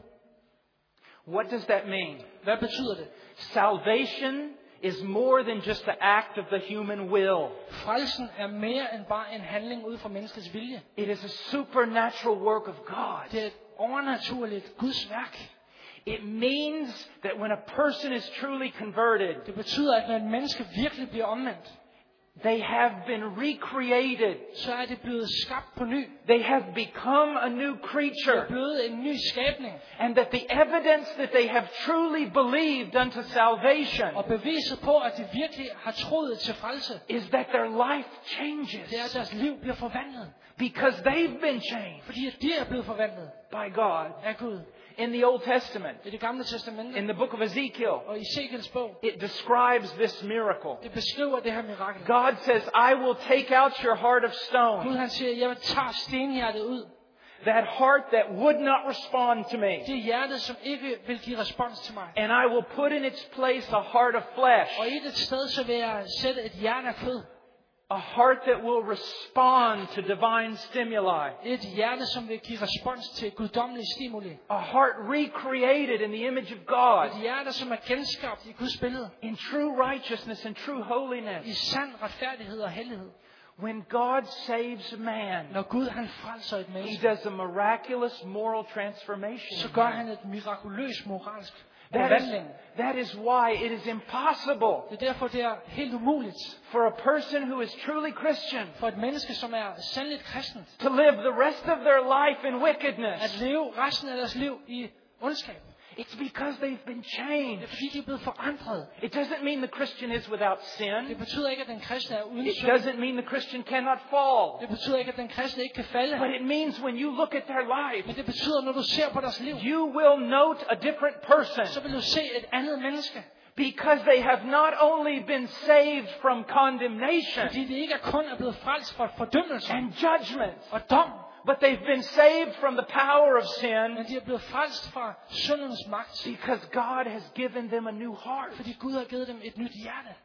What does that mean? Hvad betyder det? Salvation is more than just the act of the human will. Frelsen er mere end bare en handling ud fra menneskets vilje. It is a supernatural work of God. Det er et overnaturligt Guds værk. It means that when a person is truly converted, Det betyder, at når et menneske virkelig bliver omvendt, they have been recreated. så er det blevet skabt på ny. They have become a new Det er creature. blevet en ny skabning. And that the evidence that they have truly believed unto salvation Og beviset på, at de virkelig har troet til frelse, is that their life changes. det er, at deres liv bliver forvandlet. Because they've been changed Fordi at de er blevet forvandlet by God. af Gud. In the Old Testament, I det gamle testamente in the book of Ezekiel, og i Ezekiels bog, it describes this miracle. det beskriver det her mirakel. God says, I will take out your heart of Gud stone, han siger, jeg vil tage stenhjertet ud. that heart that would not respond to me, Det hjerte, som ikke vil give respons til mig. and I will put in its place a heart of flesh, Og i det sted, så vil jeg sætte et hjerte af kød. a heart that will respond to divine stimuli, Et hjerte, som vil give respons til guddommelige stimuli. a heart recreated in the image of God, Et hjerte, som er genskabt i Guds billede. in true righteousness and true I holiness. sand retfærdighed og hellighed. When God saves a man, Når Gud han frelser et He menneske, does a miraculous moral transformation. så gør han et mirakuløst moralsk That forvandling. that is why it is impossible Det er derfor, det er helt umuligt for a person who is truly Christian for et menneske, som er sandeligt kristent, to live the rest of their life in wickedness. at leve resten af deres liv i ondskab. It's because they've been Det er changed. fordi, de er blevet forandret. It doesn't mean the Christian is without Det sin. betyder ikke, at den kristne er uden It synd. doesn't mean the Christian cannot fall. Det betyder ikke, at den kristne ikke kan falde. But it means when you look at their life, Men det betyder, når du ser på deres liv, you will note a different person. så vil du se et andet menneske. Because they have not only been saved from condemnation Fordi det ikke er kun er blevet frelst fra fordømmelse and judgment, og dom, but they've been saved from the power of sin men de er blevet frelst fra syndens magt. because God has given them a new heart. Fordi Gud har givet dem et nyt hjerte.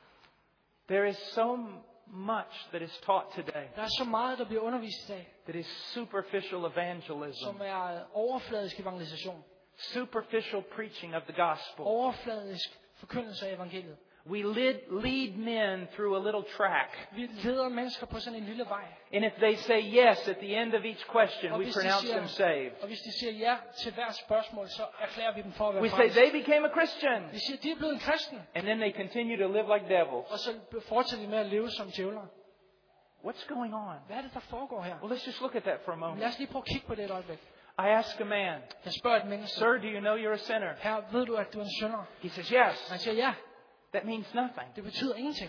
There is so much that is taught today Der er så meget, der bliver undervist i dag, that is superficial evangelism, som er overfladisk evangelisation. superficial preaching of the gospel. Overfladisk forkyndelse af evangeliet. We lead men through a little track. Vi leder mennesker på sådan en lille vej. And if they say yes at the end of each question, Og we hvis de pronounce siger- them saved. Og hvis de siger ja til hvert spørgsmål, så erklærer vi dem for at være We say frelst. they became a Christian. Vi siger, de er blevet en kristen, And then they continue to live like devils. og så fortsætter de med at leve som djævler. What's going on? Hvad er det, der foregår her? Well, let's just look at that for a Lad moment. os lige prøve at kigge på det et øjeblik. I ask a man, Jeg spørger et menneske, sir, do you know you're a sinner? her ved du, at du er en synder? He says, yes. Han siger ja, That means nothing. det betyder ingenting.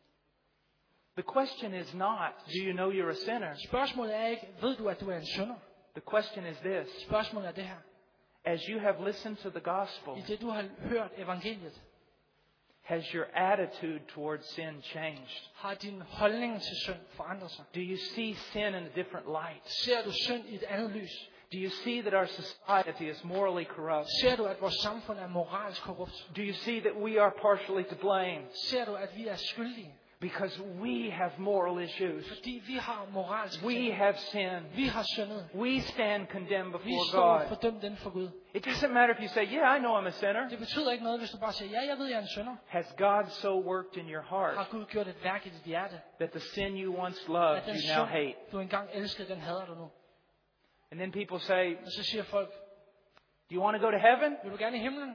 The question is not, do you know you're a sinner? Spørgsmålet er ikke, ved du, at du er en synder? The question is this. Spørgsmålet er det her. As you have listened to the gospel, I det, du har hørt evangeliet, has your attitude towards sin changed? har din holdning til synd forandret sig? Do you see sin in a different light? Ser du synd i et andet lys? Do you see that our society is morally corrupt? Ser du, at vores samfund er moralsk korrupt? Do you see that we are partially to blame Ser du, at vi er skyldige? because we have moral issues? Fordi vi har moralske We ting. have sinned. Vi har syndet. We stand condemned Vi before står God. fordømt inden for Gud. It doesn't matter if you say, yeah, I know I'm a sinner. Det betyder ikke noget, hvis du bare siger, ja, jeg ved, jeg er en synder. Has God so worked in your Har heart Gud gjort et værk i dit hjerte? that the sin you once loved, At den you now hate? synd, du engang elskede, den hader du nu. And then people say, Og så siger folk, do you want to go to heaven? vil du gerne i himlen?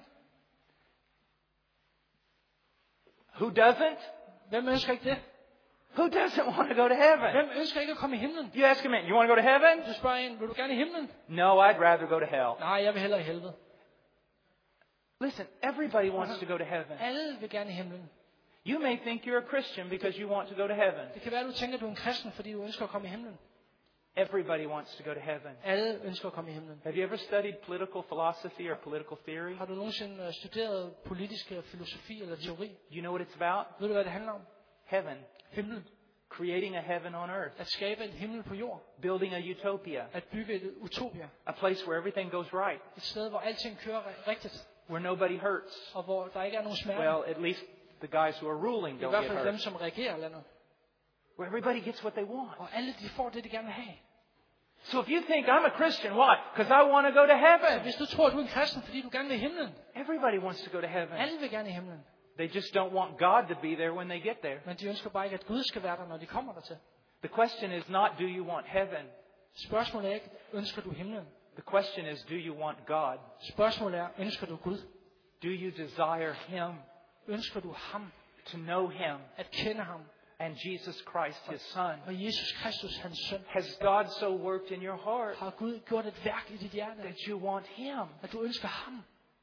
Who doesn't? Hvem ønsker ikke det? Who doesn't want to go to heaven? Hvem ønsker ikke at komme i himlen? You ask a man, you want to go to heaven? Du spørger en, vil du gerne i himlen? No, I'd rather go to hell. Nej, jeg vil hellere i helvede. Listen, everybody wants to go to heaven. Alle vil gerne i himlen. You may think you're a Christian because you want to go to heaven. Det kan være, at du tænker, at du er en kristen, fordi du ønsker at komme i himlen. Everybody wants to go to heaven. Alle ønsker at komme i himlen. Have you ever studied political philosophy or political theory? Har du nogensinde studeret politisk filosofi eller teori? You know what it's about? Ved du, hvad det handler om? Heaven. Himlen. Creating a heaven on earth. At skabe en himmel på jord. Building a utopia. At bygge et utopia. A place where everything goes right. Et sted, hvor alting kører rigtigt. Where nobody hurts. Og hvor der ikke er nogen smerte. Well, at least the guys who are ruling I don't hvert get fald hurt. dem, som regerer landet. Where everybody gets what they want. Og alle de får det, de gerne vil have. So if you think I'm a Christian, why? Because I want to go to Så heaven. hvis du tror, du er en kristen, fordi du gerne vil i himlen. Everybody wants to go to heaven. Alle vil gerne i himlen. They just don't want God to be there when they get there. Men de ønsker bare ikke, at Gud skal være der, når de kommer dertil. The question is not, do you want heaven? Spørgsmålet er ikke, ønsker du himlen? The question is, do you want God? Spørgsmålet er, ønsker du Gud? Do you desire Him? Ønsker du ham? To know Him? At kende ham? And Jesus Christ, His Son? Og Jesus Kristus, hans søn. Has God so worked in your heart Har Gud gjort et værk i dit hjerte? that you want Him? At du ønsker ham?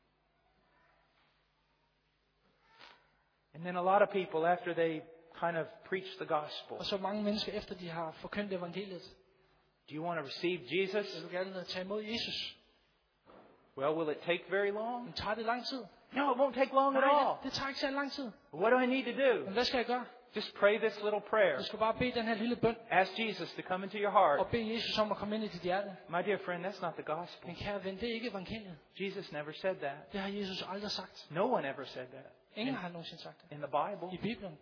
And then a lot of people, after they kind of preach the gospel, Og så mange mennesker, efter de har forkyndt evangeliet. do you want to receive Jesus? Vil du gerne tage imod Jesus? Well, will it take very long? Men tager det lang tid? No, it won't take long at Nej, all. det tager ikke så lang tid. What do I need to do? Men hvad skal jeg gøre? Just pray this little prayer. Du skal bare bede den her lille bøn. Ask Jesus to come into your heart. Og bede Jesus om at komme ind i dit hjerte. My dear friend, that's not the gospel. Men kære ven, det er ikke evangeliet. Jesus never said that. Det har Jesus aldrig sagt. No one ever said that Ingen har nogensinde sagt det. in the Bible. I Bibelen.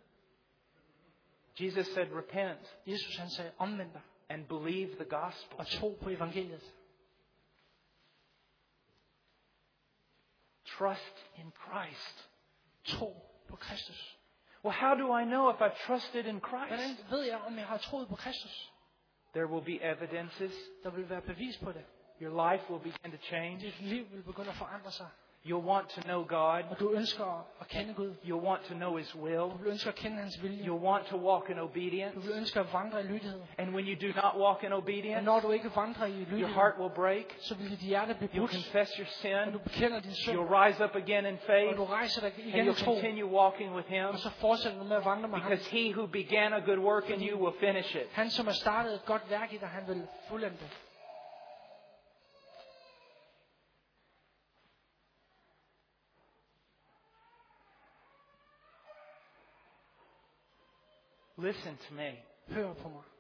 Jesus said, repent Jesus han sagde, omvend dig and believe the gospel. og tro på evangeliet. Trust in Christ. Tro på Kristus. Well, how do I know if I've trusted in Hvordan Christ? ved jeg, om jeg har troet på Kristus? There will be evidences. Der vil være bevis på det. Your life will begin to change. Dit liv vil begynde at forandre sig. You'll want to know God. Og du ønsker at kende Gud. You'll want to know His will. Du vil ønske at kende hans vilje. You'll want to walk in Du obedience. vil ønske at vandre i lydighed. And when you do not walk in Og obedience, når du ikke vandrer i your lydighed, heart will break. så vil dit hjerte blive You'll brudt. confess your Og du sin. bekender din synd. You'll rise up again in Og faith. du rejser dig And igen i you'll tro. continue walking with Him. Og så fortsætter du med at vandre med ham. Because He who began a good work in you will finish it. Han som har startet et godt værk i dig, han vil fuldende det. Listen to me. Hør på mig.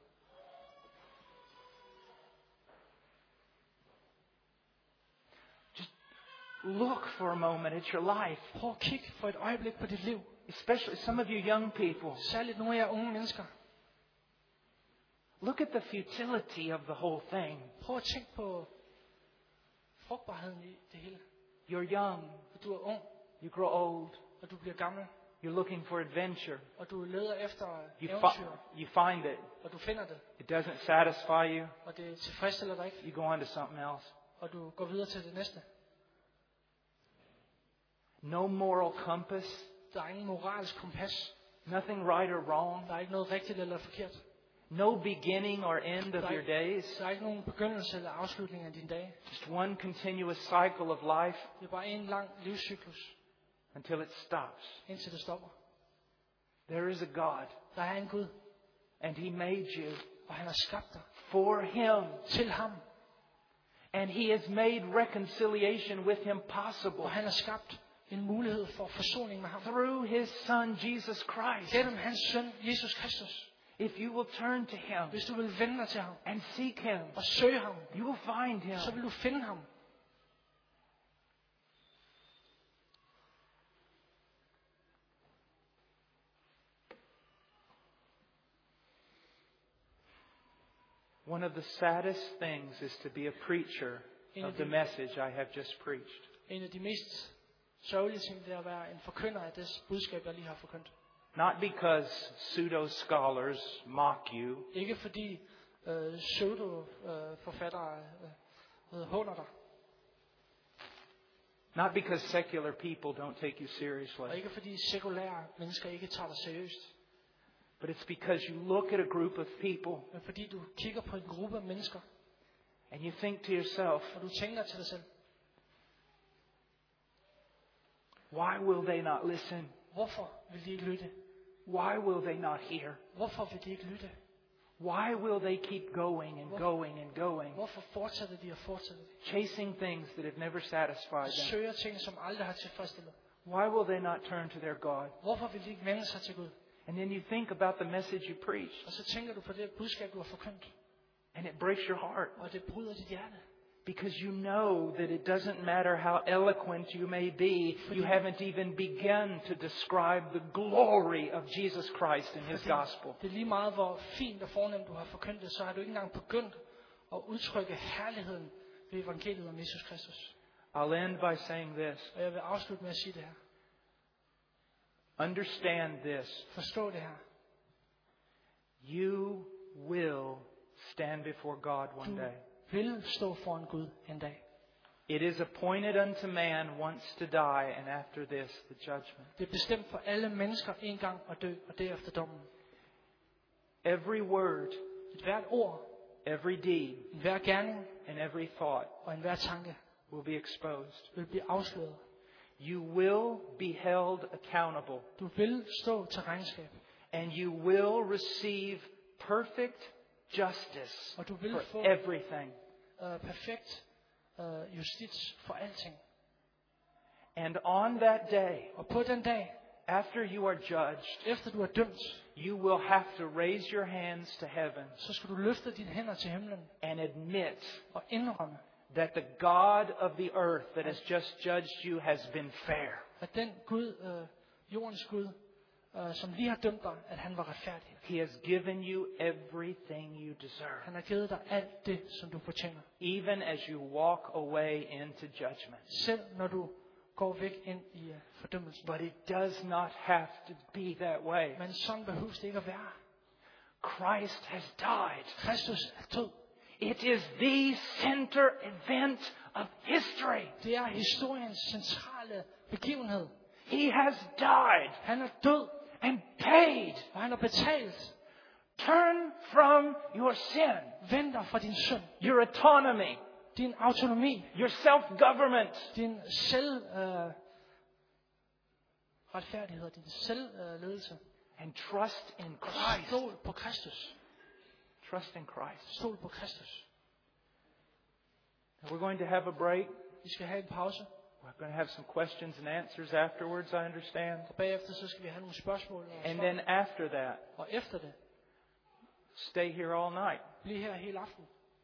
Just look for a moment at your life. Prøv at kigge for et øjeblik på dit liv. Especially some of you young people. Særligt nogle af jer unge mennesker. Look at the futility of the whole thing. Prøv at tænke på frugtbarheden i det hele. You're young. For du er ung, You grow old. og du bliver gammel, You're looking for adventure. og du leder efter You, eventyr, you find it. og du finder det, It doesn't satisfy you. og det tilfredsstiller dig ikke, You go on to something else. og du går videre til det næste. No moral compass. Der er ingen moralsk kompas. Nothing right or wrong. Der er ikke noget rigtigt eller forkert. No beginning or end of your days. Der er ikke nogen begyndelse eller afslutning af dine dage. Just one continuous cycle of life Det er bare en lang livscyklus, until it stops. indtil det stopper. There is a God, Der er en Gud, and He made you og han har skabt dig for Him. til ham. And He has made reconciliation with Him possible Og han har skabt en mulighed for forsoning med ham. through His Son, Jesus Christ. Gennem hans søn, Jesus Kristus. If you will turn to Him Hvis du vil vende dig til ham and seek Him, og søge ham, you will find Him. så vil du finde ham. One of the saddest things is to be a preacher of the message I have just preached. En af de mest sørgelige ting, det er at være en forkynder af det budskab, jeg lige har forkyndt. Not because pseudo-scholars mock you, Ikke fordi pseudo-forfattere håner dig. not because secular people don't take you Og seriously, ikke fordi sekulære mennesker ikke tager dig seriøst. but it's because you look at a group of people Men fordi du kigger på en gruppe af mennesker, and you think to yourself, og du tænker til dig selv, why will they not listen? hvorfor vil de ikke lytte? Why will they not hear? Hvorfor vil de ikke lytte? Why will they keep going and going and going, Hvorfor fortsætter de og fortsætter de? chasing things that have never satisfied them? Søger ting, som aldrig har tilfredsstillet. Why will they not turn to their God? Hvorfor vil de ikke vende sig til Gud? And then you think about the message you preached, Og så tænker du på det budskab, du har forkyndt. and it breaks your heart. Og det bryder dit hjerte. Because you know that it doesn't matter how eloquent you may be, you haven't even begun to describe the glory of Jesus Christ and His gospel. Det er lige meget, hvor fint og fornemt du har forkyndt det, så har du ikke engang begyndt at udtrykke herligheden ved evangeliet om Jesus Kristus. I'll end by saying this. Og jeg vil afslutte med at sige det her. Understand this. Forstå det her. You will stand before God one day. Du vil stå foran Gud en dag. It is appointed unto man once to die, and after this, the judgment. Det er bestemt for alle mennesker en gang at dø, og derefter dommen. Every word, Et hvert ord, every deed, en hver gerning and every thought og en hver tanke will be exposed. vil blive afsløret. You will be held accountable, Du vil stå til regnskab, and you will receive perfect justice og du vil for få everything. perfekt justits for alting. And on that day, Og på den dag, after you are judged, efter du er dømt, you will have to raise your hands to heaven så skal du løfte dine hænder til himlen and admit og indrømme, that the God of the earth that has just judged you has been fair. at den Gud, jordens Gud, som lige har dømt dig, at han var retfærdig. He has given you everything you deserve, Han har givet dig alt det, som du fortjener. even as you walk away into judgment. Selv når du går væk ind i fordømmelsen. But it does not have to be that way. Men sådan behøves det ikke at være. Christ has died. Kristus er død. It is the center event of history. Det er historiens centrale begivenhed. He has died Han er død, and paid. og han har betalt. Turn from your sin, Vend dig fra din synd, your autonomy, din autonomi, your self-government, din retfærdighed og din selvledelse. and trust in Og Christ. stol på Kristus. Trust in Christ. Stol på Kristus. We're going to have a break. Vi skal have en pause, We're going to have some questions and answers afterwards, I understand. og bagefter så skal vi have nogle spørgsmål og And svar. then after that, Og efter det, stay here all night. bliv her hele aften.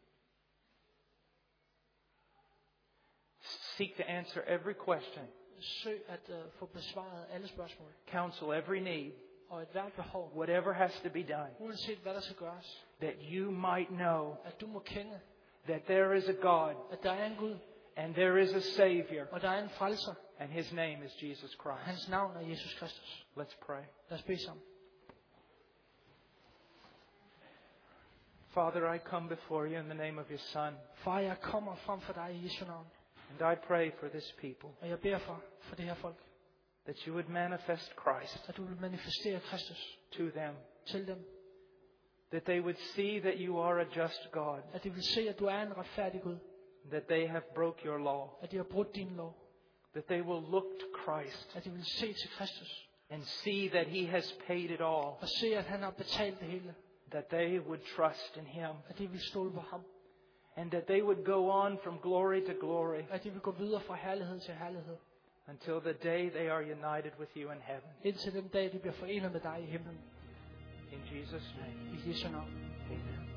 Seek to answer every question. Søg at få besvaret alle spørgsmål. Counsel every need, Og et hvert behov, whatever has to be done, uanset hvad der skal gøres, that you might know at du må kende, that there is a God at der er en Gud, and there is a Savior, og der er en frelser. and His name is Jesus Christ. Hans navn er Jesus Kristus. Let's pray. Lad os bede sammen. Father, I come before you in the name of your Son, Far, jeg kommer frem for dig i Jesu navn, and I pray for this people, og jeg beder for det her folk, that you would manifest Christ at du vil manifestere Kristus to them, til dem, that they would see that you are a just God, at de vil se, at du er en retfærdig Gud, that they have broke your law, at de har brudt din lov, that they will look to Christ at de vil se til Kristus, and see that He has paid it all, og se, at han har betalt det hele, that they would trust in Him, at de vil stole på ham, and that they would go on from glory to glory at de vil gå videre fra herlighed til herlighed, until the day they are united with you in heaven. indtil den dag, de bliver forenet med dig i himlen. In Jesus' name, I Jesu navn. amen.